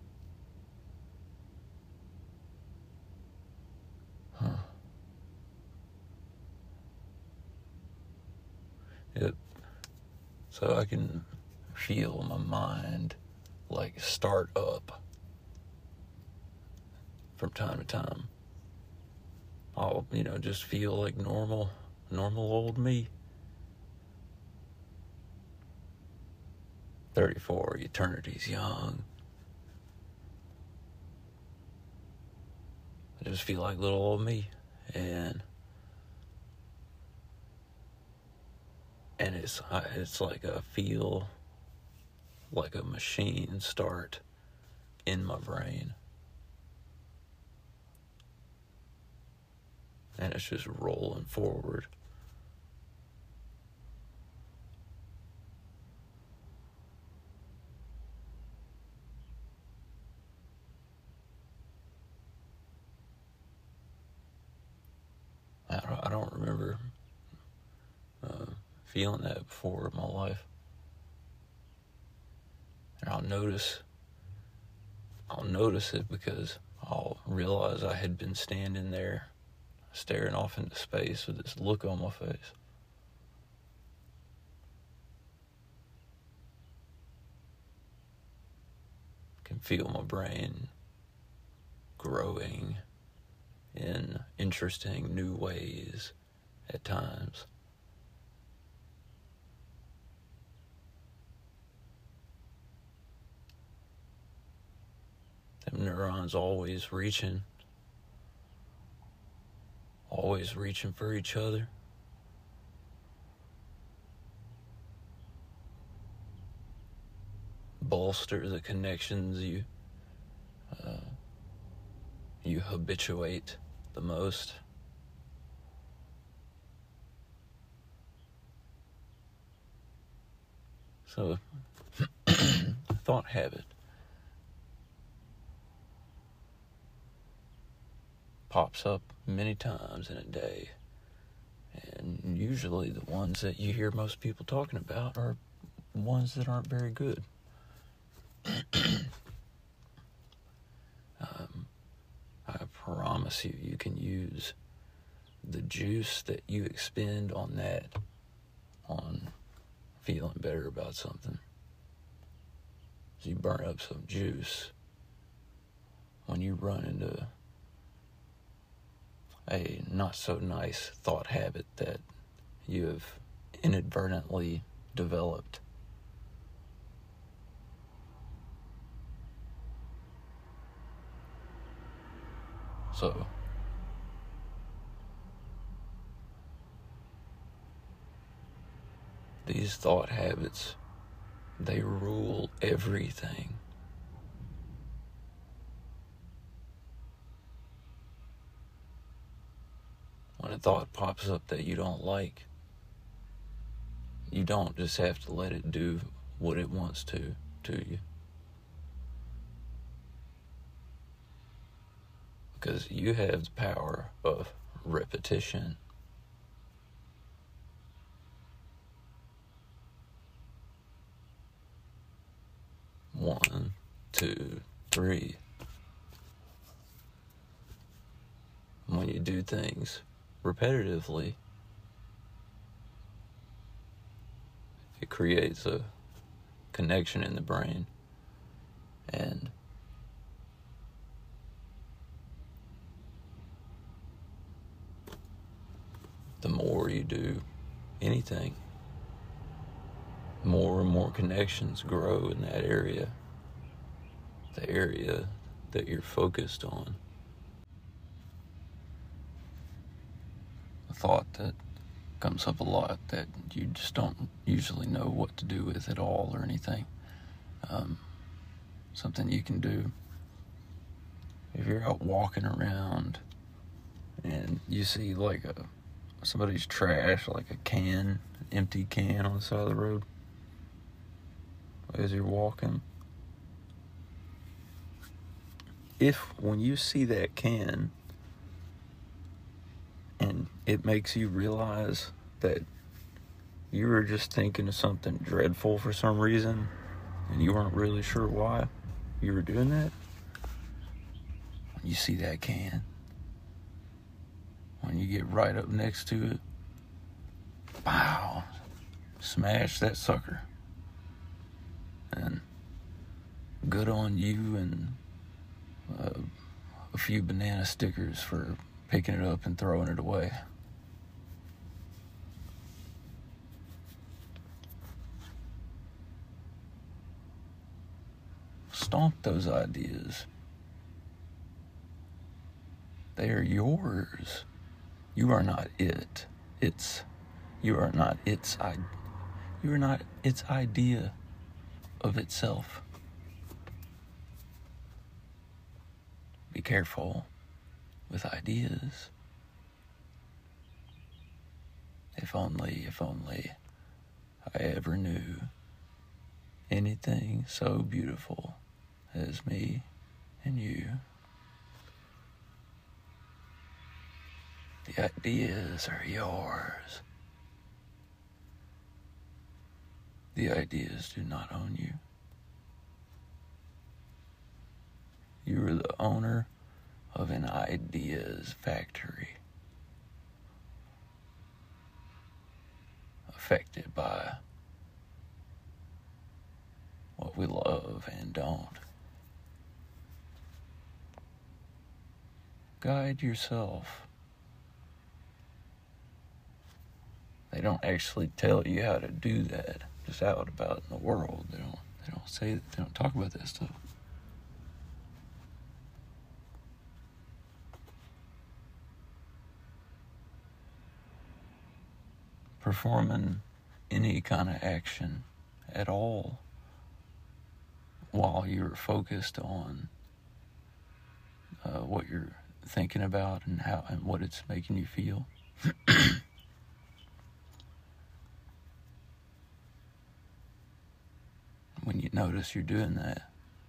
huh. It, so I can feel my mind like start up from time to time. I'll, you know, just feel like normal, normal old me. thirty-four, eternity's young. I just feel like little old me. And and it's it's like I feel like a machine start in my brain. And it's just rolling forward. I don't, I don't remember uh, feeling that before in my life. And I'll notice, I'll notice it because I'll realize I had been standing there staring off into space with this look on my face. I can feel my brain growing in interesting new ways at times. Them neurons always reaching, always reaching for each other. Bolster the connections you uh, you habituate the most. So, thought habit pops up many times in a day, and usually the ones that you hear most people talking about are ones that aren't very good. um, I promise you, you can use the juice that you expend on that, on feeling better about something. So you burn up some juice when you run into a not so nice thought habit that you have inadvertently developed. So, these thought habits, they rule everything. When a thought pops up that you don't like, you don't just have to let it do what it wants to to you. Because you have the power of repetition. One, two, three. When you do things repetitively, it creates a connection in the brain, and the more you do anything, more and more connections grow in that area, the area that you're focused on. A thought that comes up a lot that you just don't usually know what to do with at all or anything. Um, something you can do if you're out walking around and you see like a somebody's trash, like a can, an empty can on the side of the road as you're walking. If when you see that can and it makes you realize that you were just thinking of something dreadful for some reason and you weren't really sure why you were doing that, when you see that can, when you get right up next to it, wow, smash that sucker. And good on you and uh, a few banana stickers for picking it up and throwing it away. Stomp those ideas. They are yours. You are not it. It's, you are not its, you are not its idea of itself. Be careful with ideas. If only, if only I ever knew anything so beautiful as me and you. The ideas are yours. The ideas do not own you. You are the owner of an ideas factory, affected by what we love and don't. Guide yourself. They don't actually tell you how to do that just out about in the world. They don't they don't say that, they don't talk about that stuff. Performing any kind of action at all while you're focused on uh, what you're thinking about and how and what it's making you feel. When you notice you're doing that,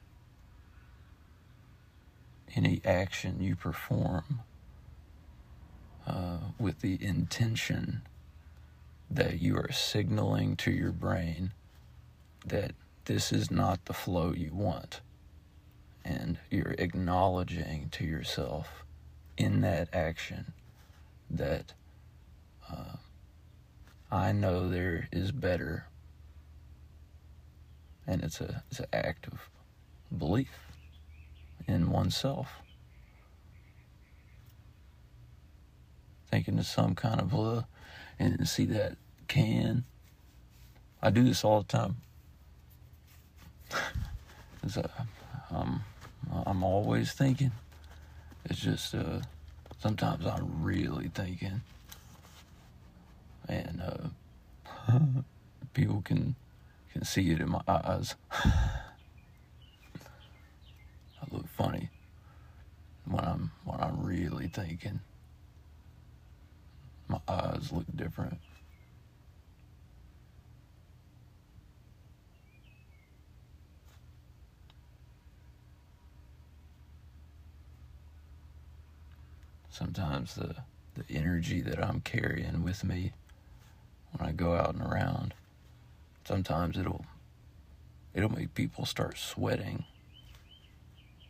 any action you perform uh, with the intention that you are signaling to your brain that this is not the flow you want, and you're acknowledging to yourself in that action that uh, I know there is better. And it's a it's an act of belief in oneself. Thinking of some kind of uh, and see that can. I do this all the time. It's a, um, I'm always thinking. It's just uh, sometimes I'm really thinking, and uh, people can. can see it in my eyes. I look funny when I'm when I'm really thinking. My eyes look different. Sometimes the the energy that I'm carrying with me when I go out and around, sometimes it'll it'll make people start sweating.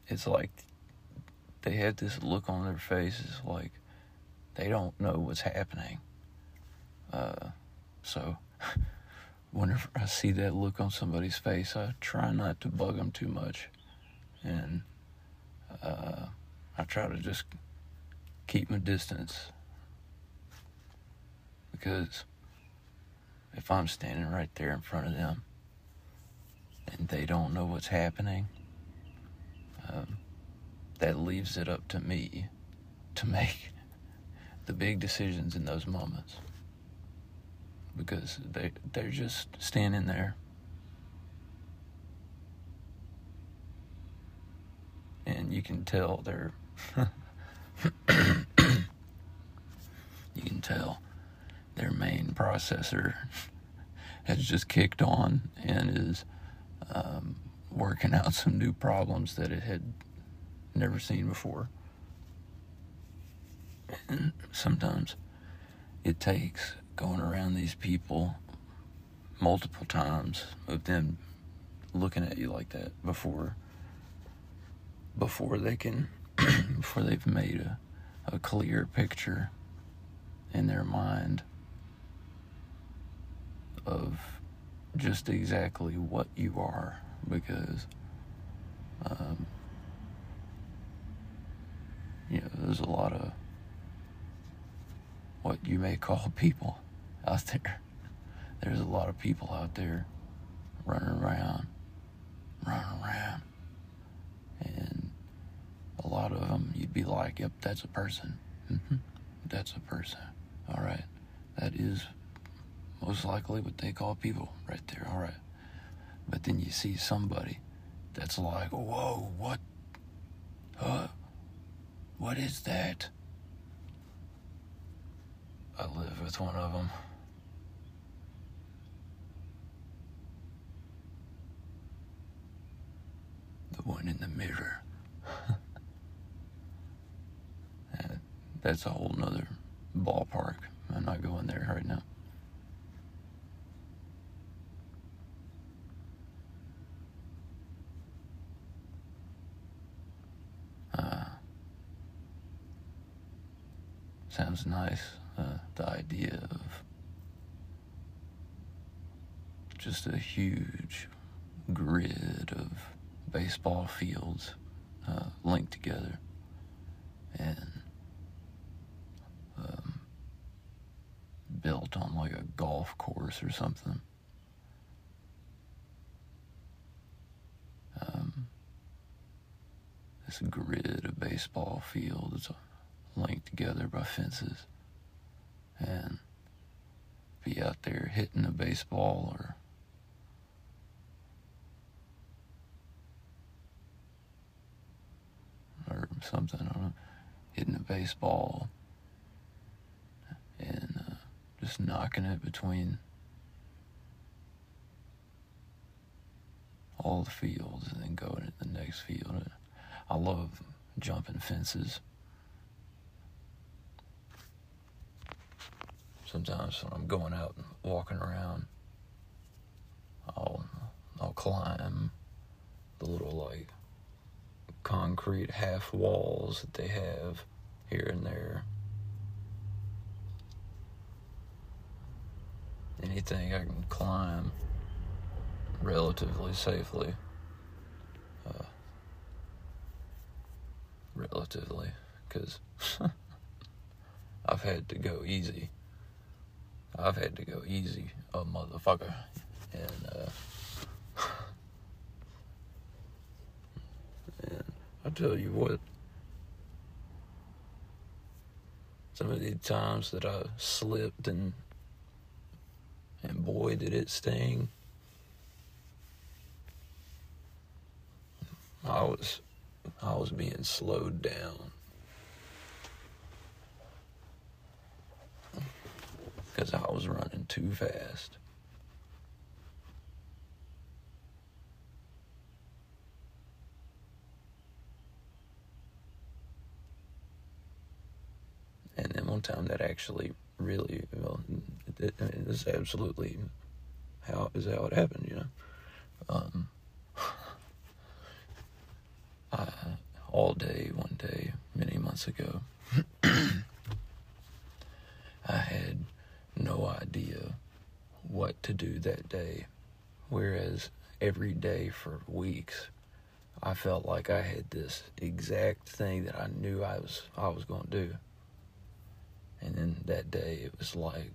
it's like they have this look on their faces like they don't know what's happening. Uh, so whenever I see that look on somebody's face, I try not to bug them too much. And uh, I try to just keep my distance. Because if I'm standing right there in front of them and they don't know what's happening, um, that leaves it up to me to make the big decisions in those moments. Because they, they're just standing there. And you can tell they're... you can tell their main processor has just kicked on and is um, working out some new problems that it had never seen before. And sometimes it takes going around these people multiple times of them looking at you like that before before they can before they've made a, a clear picture in their mind of just exactly what you are. Because um, you know, there's a lot of what you may call people out there. There's a lot of people out there running around, running around, and a lot of them you'd be like, yep, that's a person. Mm-hmm. That's a person. All right. That is most likely what they call people right there. All right. But then you see somebody that's like, whoa, what? Uh, what is that? I live with one of them. The one in the mirror. And that's a whole nother ballpark. I'm not going there right now. Uh, sounds nice. Uh, the idea of just a huge grid of baseball fields uh, linked together and um, built on like a golf course or something. Um, this grid of baseball fields linked together by fences, and be out there hitting a baseball or or something, I don't know, hitting a baseball and uh, just knocking it between all the fields and then going to the next field. I love jumping fences. Sometimes when I'm going out and walking around, I'll I'll climb the little like concrete half walls that they have here and there. Anything I can climb relatively safely. Uh, relatively, because I've had to go easy. I've had to go easy, a motherfucker. And, uh, and I tell you what, some of the times that I slipped and, and boy, did it sting. I was, I was being slowed down. Because I was running too fast. And then one time that actually really, well, it, I mean, this is absolutely how is how it happened, you know. Um, I all day one day many months ago. I had no idea what to do that day, whereas every day for weeks I felt like I had this exact thing that I knew I was I was going to do. And then that day it was like,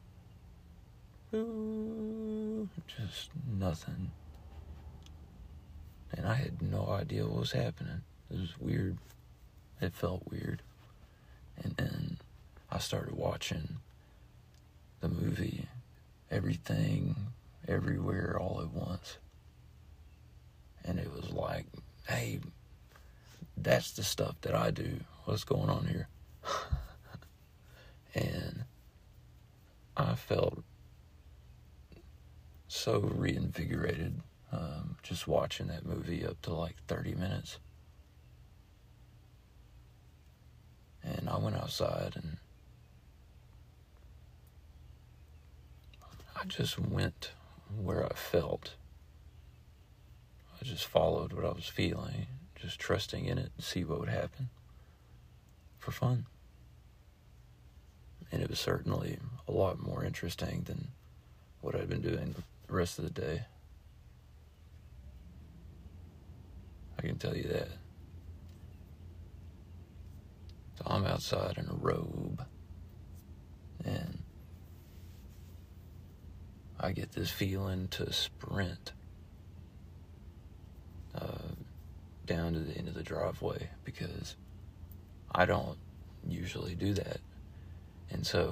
ooh, just nothing. And I had no idea what was happening. It was weird. It felt weird. And then I started watching the movie Everything, Everywhere, All at Once. And it was like, hey, that's the stuff that I do. What's going on here? And I felt so reinvigorated um, just watching that movie up to like thirty minutes. And I went outside and I just went where I felt. I just followed what I was feeling, just trusting in it to see what would happen for fun. And it was certainly a lot more interesting than what I'd been doing the rest of the day. I can tell you that. So I'm outside in a robe, and I get this feeling to sprint uh, down to the end of the driveway, because I don't usually do that. And so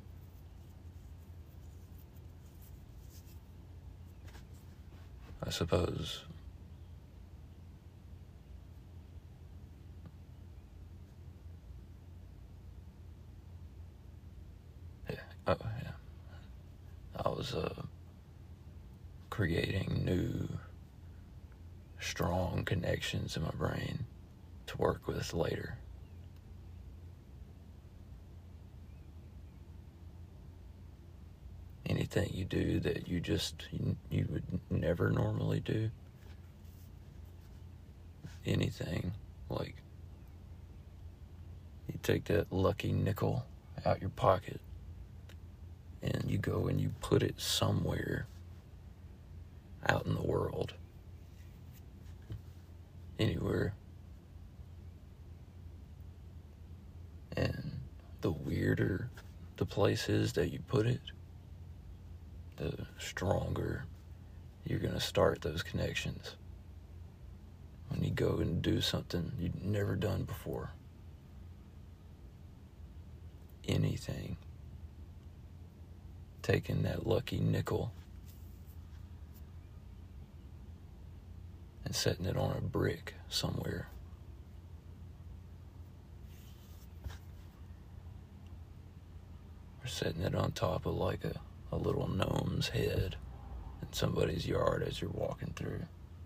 I suppose yeah, oh, yeah. I was uh, creating new, strong connections in my brain to work with later. Anything you do that you just, you, you would never normally do. Anything, like, you take that lucky nickel out your pocket and you go and you put it somewhere out in the world. Anywhere. And the weirder the place is that you put it, the stronger you're going to start those connections. When you go and do something you've never done before. Anything. Taking that lucky nickel and setting it on a brick somewhere. Or setting it on top of like a a little gnome's head in somebody's yard as you're walking through.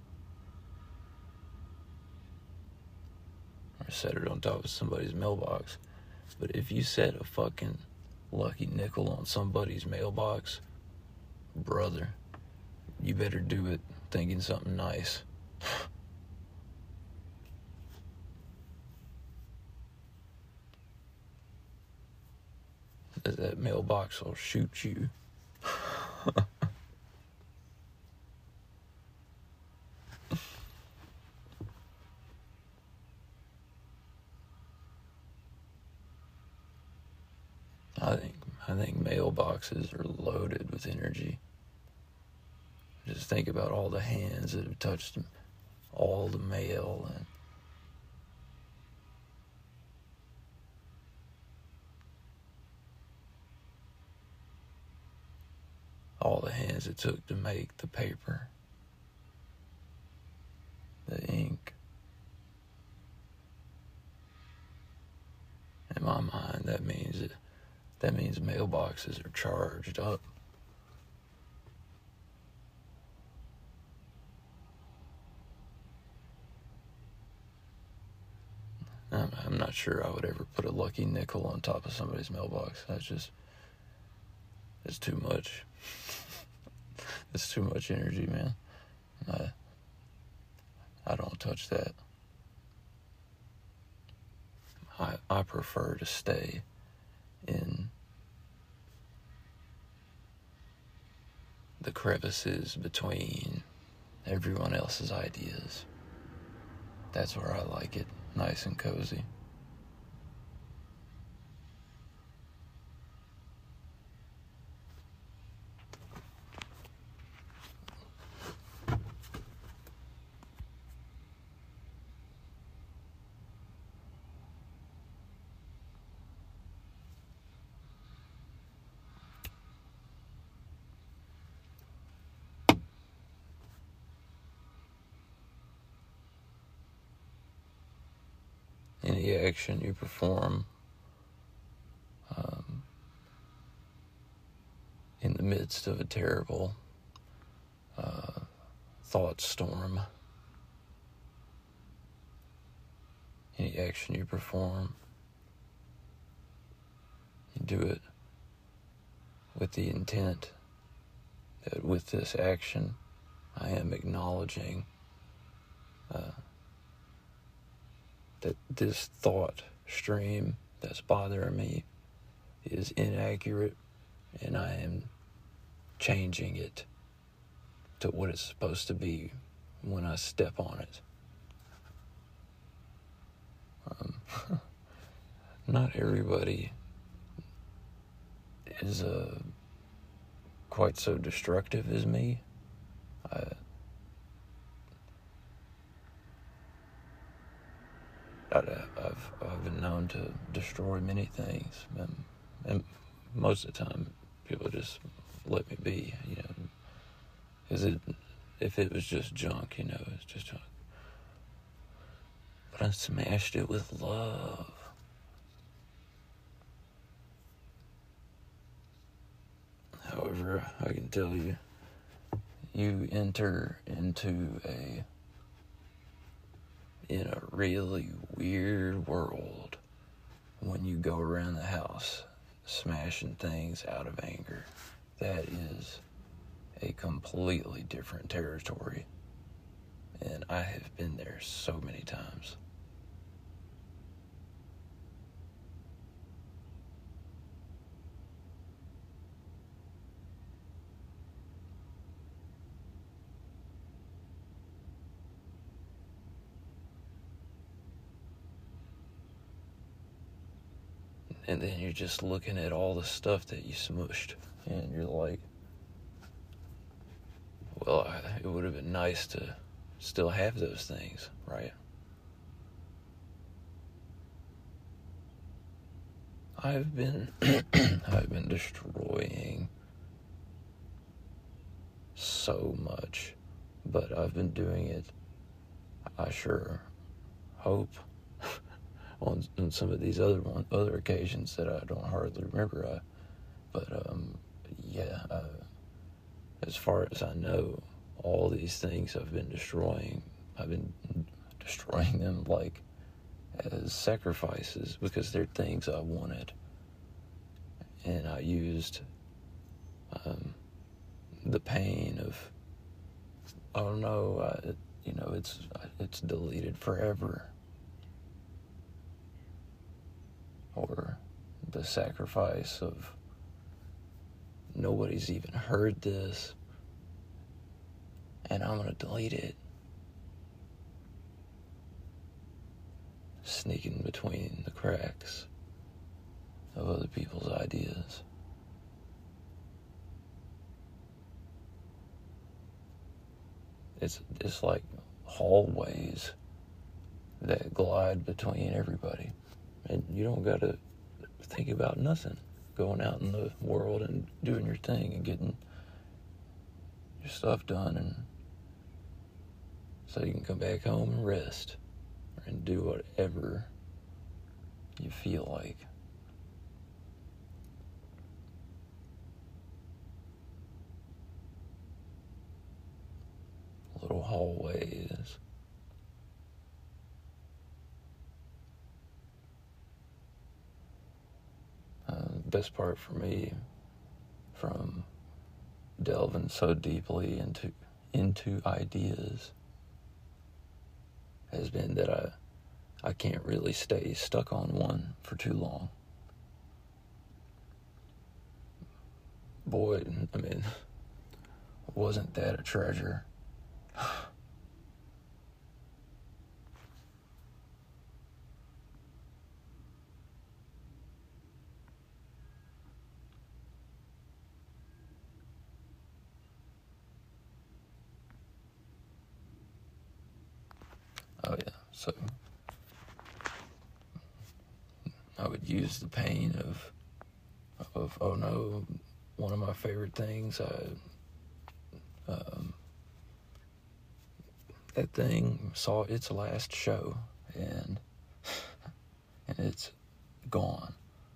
Or set it on top of somebody's mailbox. But if you set a fucking lucky nickel on somebody's mailbox, brother, you better do it thinking something nice. That mailbox will shoot you. I think I think mailboxes are loaded with energy. Just think about all the hands that have touched all the mail, and all the hands it took to make the paper, the ink. In my mind, that means it, that means mailboxes are charged up. I'm, I'm not sure I would ever put a lucky nickel on top of somebody's mailbox. That's just, it's too much. It's too much energy, man. I, I don't touch that. I, I prefer to stay in the crevices between everyone else's ideas. That's where I like it, nice and cozy. Any action you perform um, in the midst of a terrible uh, thought storm, any action you perform, you do it with the intent that with this action, I am acknowledging uh, that this thought stream that's bothering me is inaccurate, and I am changing it to what it's supposed to be when I step on it. Um, not everybody is uh, quite so destructive as me. I, I, I've I've been known to destroy many things, and, and most of the time, people just let me be, you know, because it, if it was just junk, you know, it's just junk. But I smashed it with love. However, I can tell you, you enter into a in a really weird world when you go around the house smashing things out of anger. That is a completely different territory, and I have been there so many times. And then you're just looking at all the stuff that you smushed, and you're like, well, I, it would have been nice to still have those things, right? I've been, I've been destroying so much, but I've been doing it, I sure hope, on, on some of these other one, other occasions that I don't hardly remember. I, but um, yeah, uh, as far as I know, all these things I've been destroying, I've been destroying them like as sacrifices because they're things I wanted, and I used um, the pain of, oh no, I, you know, it's it's deleted forever. Or the sacrifice of nobody's even heard this, and I'm gonna delete it. Sneaking between the cracks of other people's ideas. It's it's like hallways that glide between everybody. And you don't got to think about nothing. Going out in the world and doing your thing and getting your stuff done, and so you can come back home and rest and do whatever you feel like. Little hallways. Uh, the best part for me from delving so deeply into into ideas has been that I I can't really stay stuck on one for too long. Boy, I mean, wasn't that a treasure? Oh yeah, so I would use the pain of, of oh no, one of my favorite things, I, um, that thing saw its last show, and, and it's gone.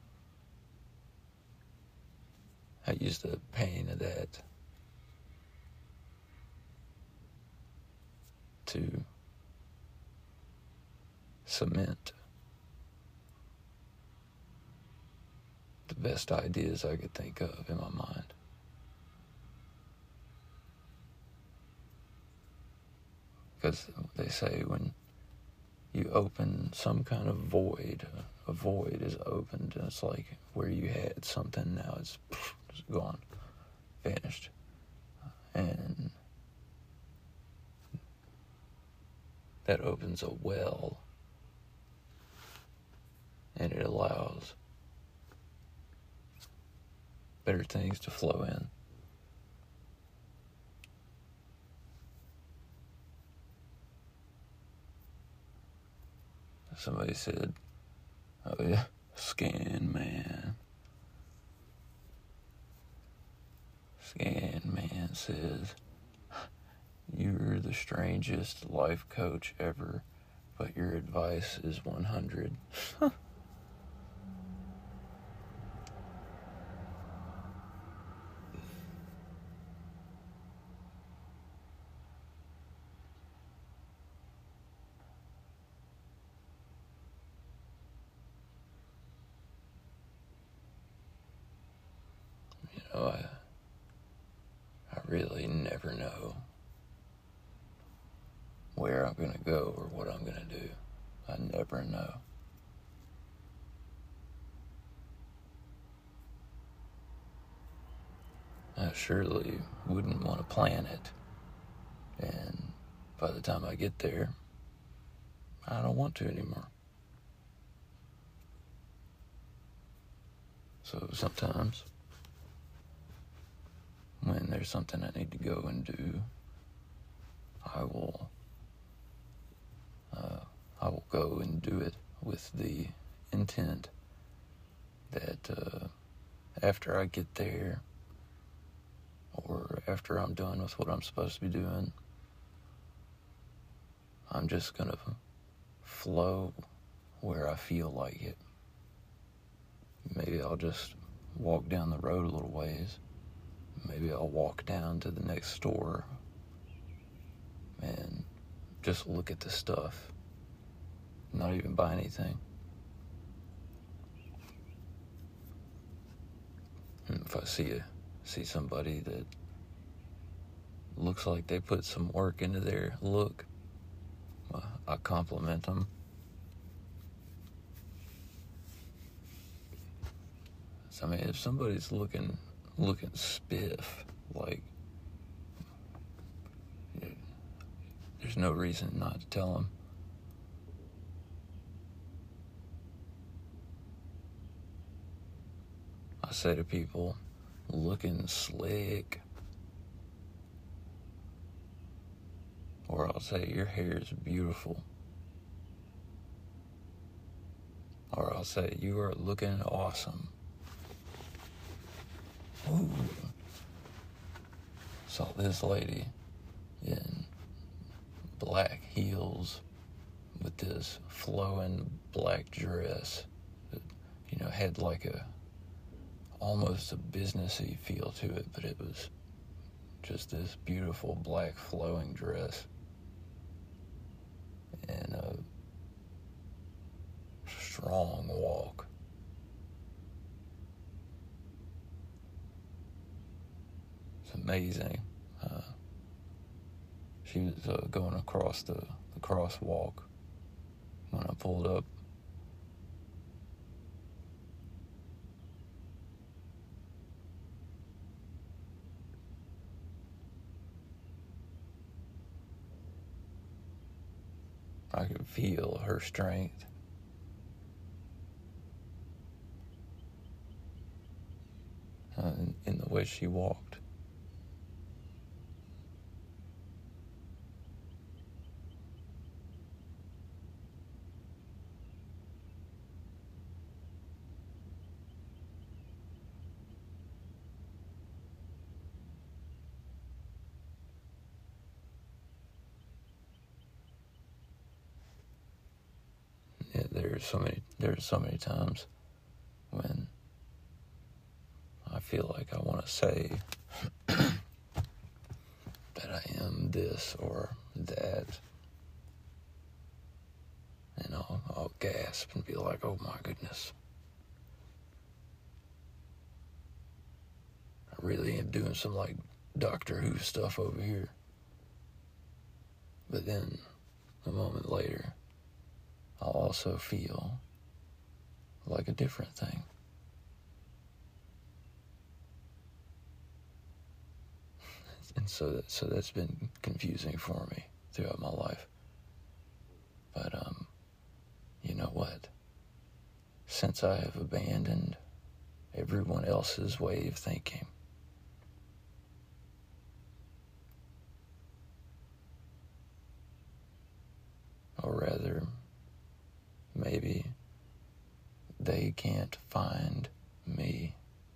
I use the pain of that to cement the best ideas I could think of in my mind. Because they say when you open some kind of void, a void is opened, and it's like where you had something, now it's just gone, vanished. And that opens a well, and it allows better things to flow in. Somebody said, oh yeah, Scan Man. Scan Man says, you're the strangest life coach ever, but your advice is one hundred. You know, I, I really never know where I'm going to go or what I'm going to do. I never know. I surely wouldn't want to plan it. And by the time I get there, I don't want to anymore. So sometimes, when there's something I need to go and do, I will, uh, I will go and do it with the intent that uh, after I get there, or after I'm done with what I'm supposed to be doing, I'm just gonna flow where I feel like it. Maybe I'll just walk down the road a little ways. Maybe I'll walk down to the next store and just look at the stuff, not even buy anything. And if I see a, see somebody that looks like they put some work into their look, well, I compliment them. So, I mean, if somebody's looking looking spiff, like, there's no reason not to tell them. I say to people, looking slick. Or I'll say, your hair is beautiful. Or I'll say, you are looking awesome. Ooh. Saw this lady in black heels with this flowing black dress that, you know, had like a almost a businessy feel to it, but it was just this beautiful black flowing dress and a strong walk. It's amazing. Uh, she was uh, going across the, the crosswalk when I pulled up. I could feel her strength. Uh, in, in the way she walked. Yeah, there's so many there's so many times when I feel like I want to say that I am this or that, and I'll, I'll gasp and be like, oh my goodness, I really am doing some like Doctor Who stuff over here. But then a moment later, I'll also feel like a different thing. And so that, so that's been confusing for me throughout my life. But, um, you know what? Since I have abandoned everyone else's way of thinking, or rather, maybe they can't find me.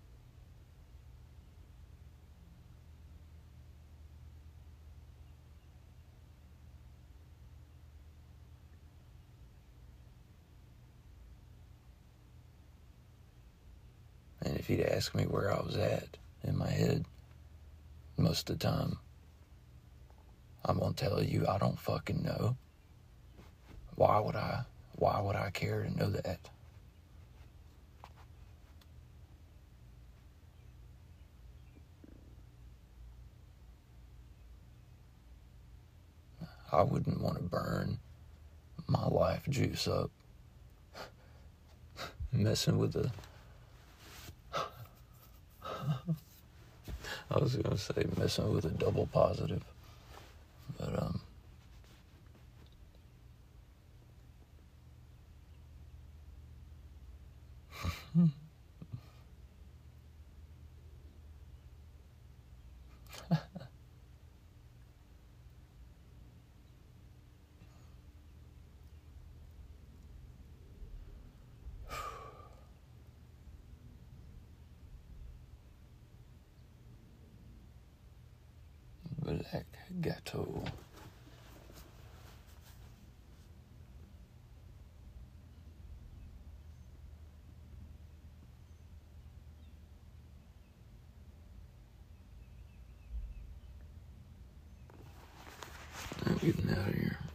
And if you'd ask me where I was at in my head, most of the time, I'm gonna tell you I don't fucking know. Why would I? Why would I care to know that? I wouldn't want to burn my life juice up messing with the I was gonna say messing with a double positive, but um Black Ghetto. I'm getting out of here.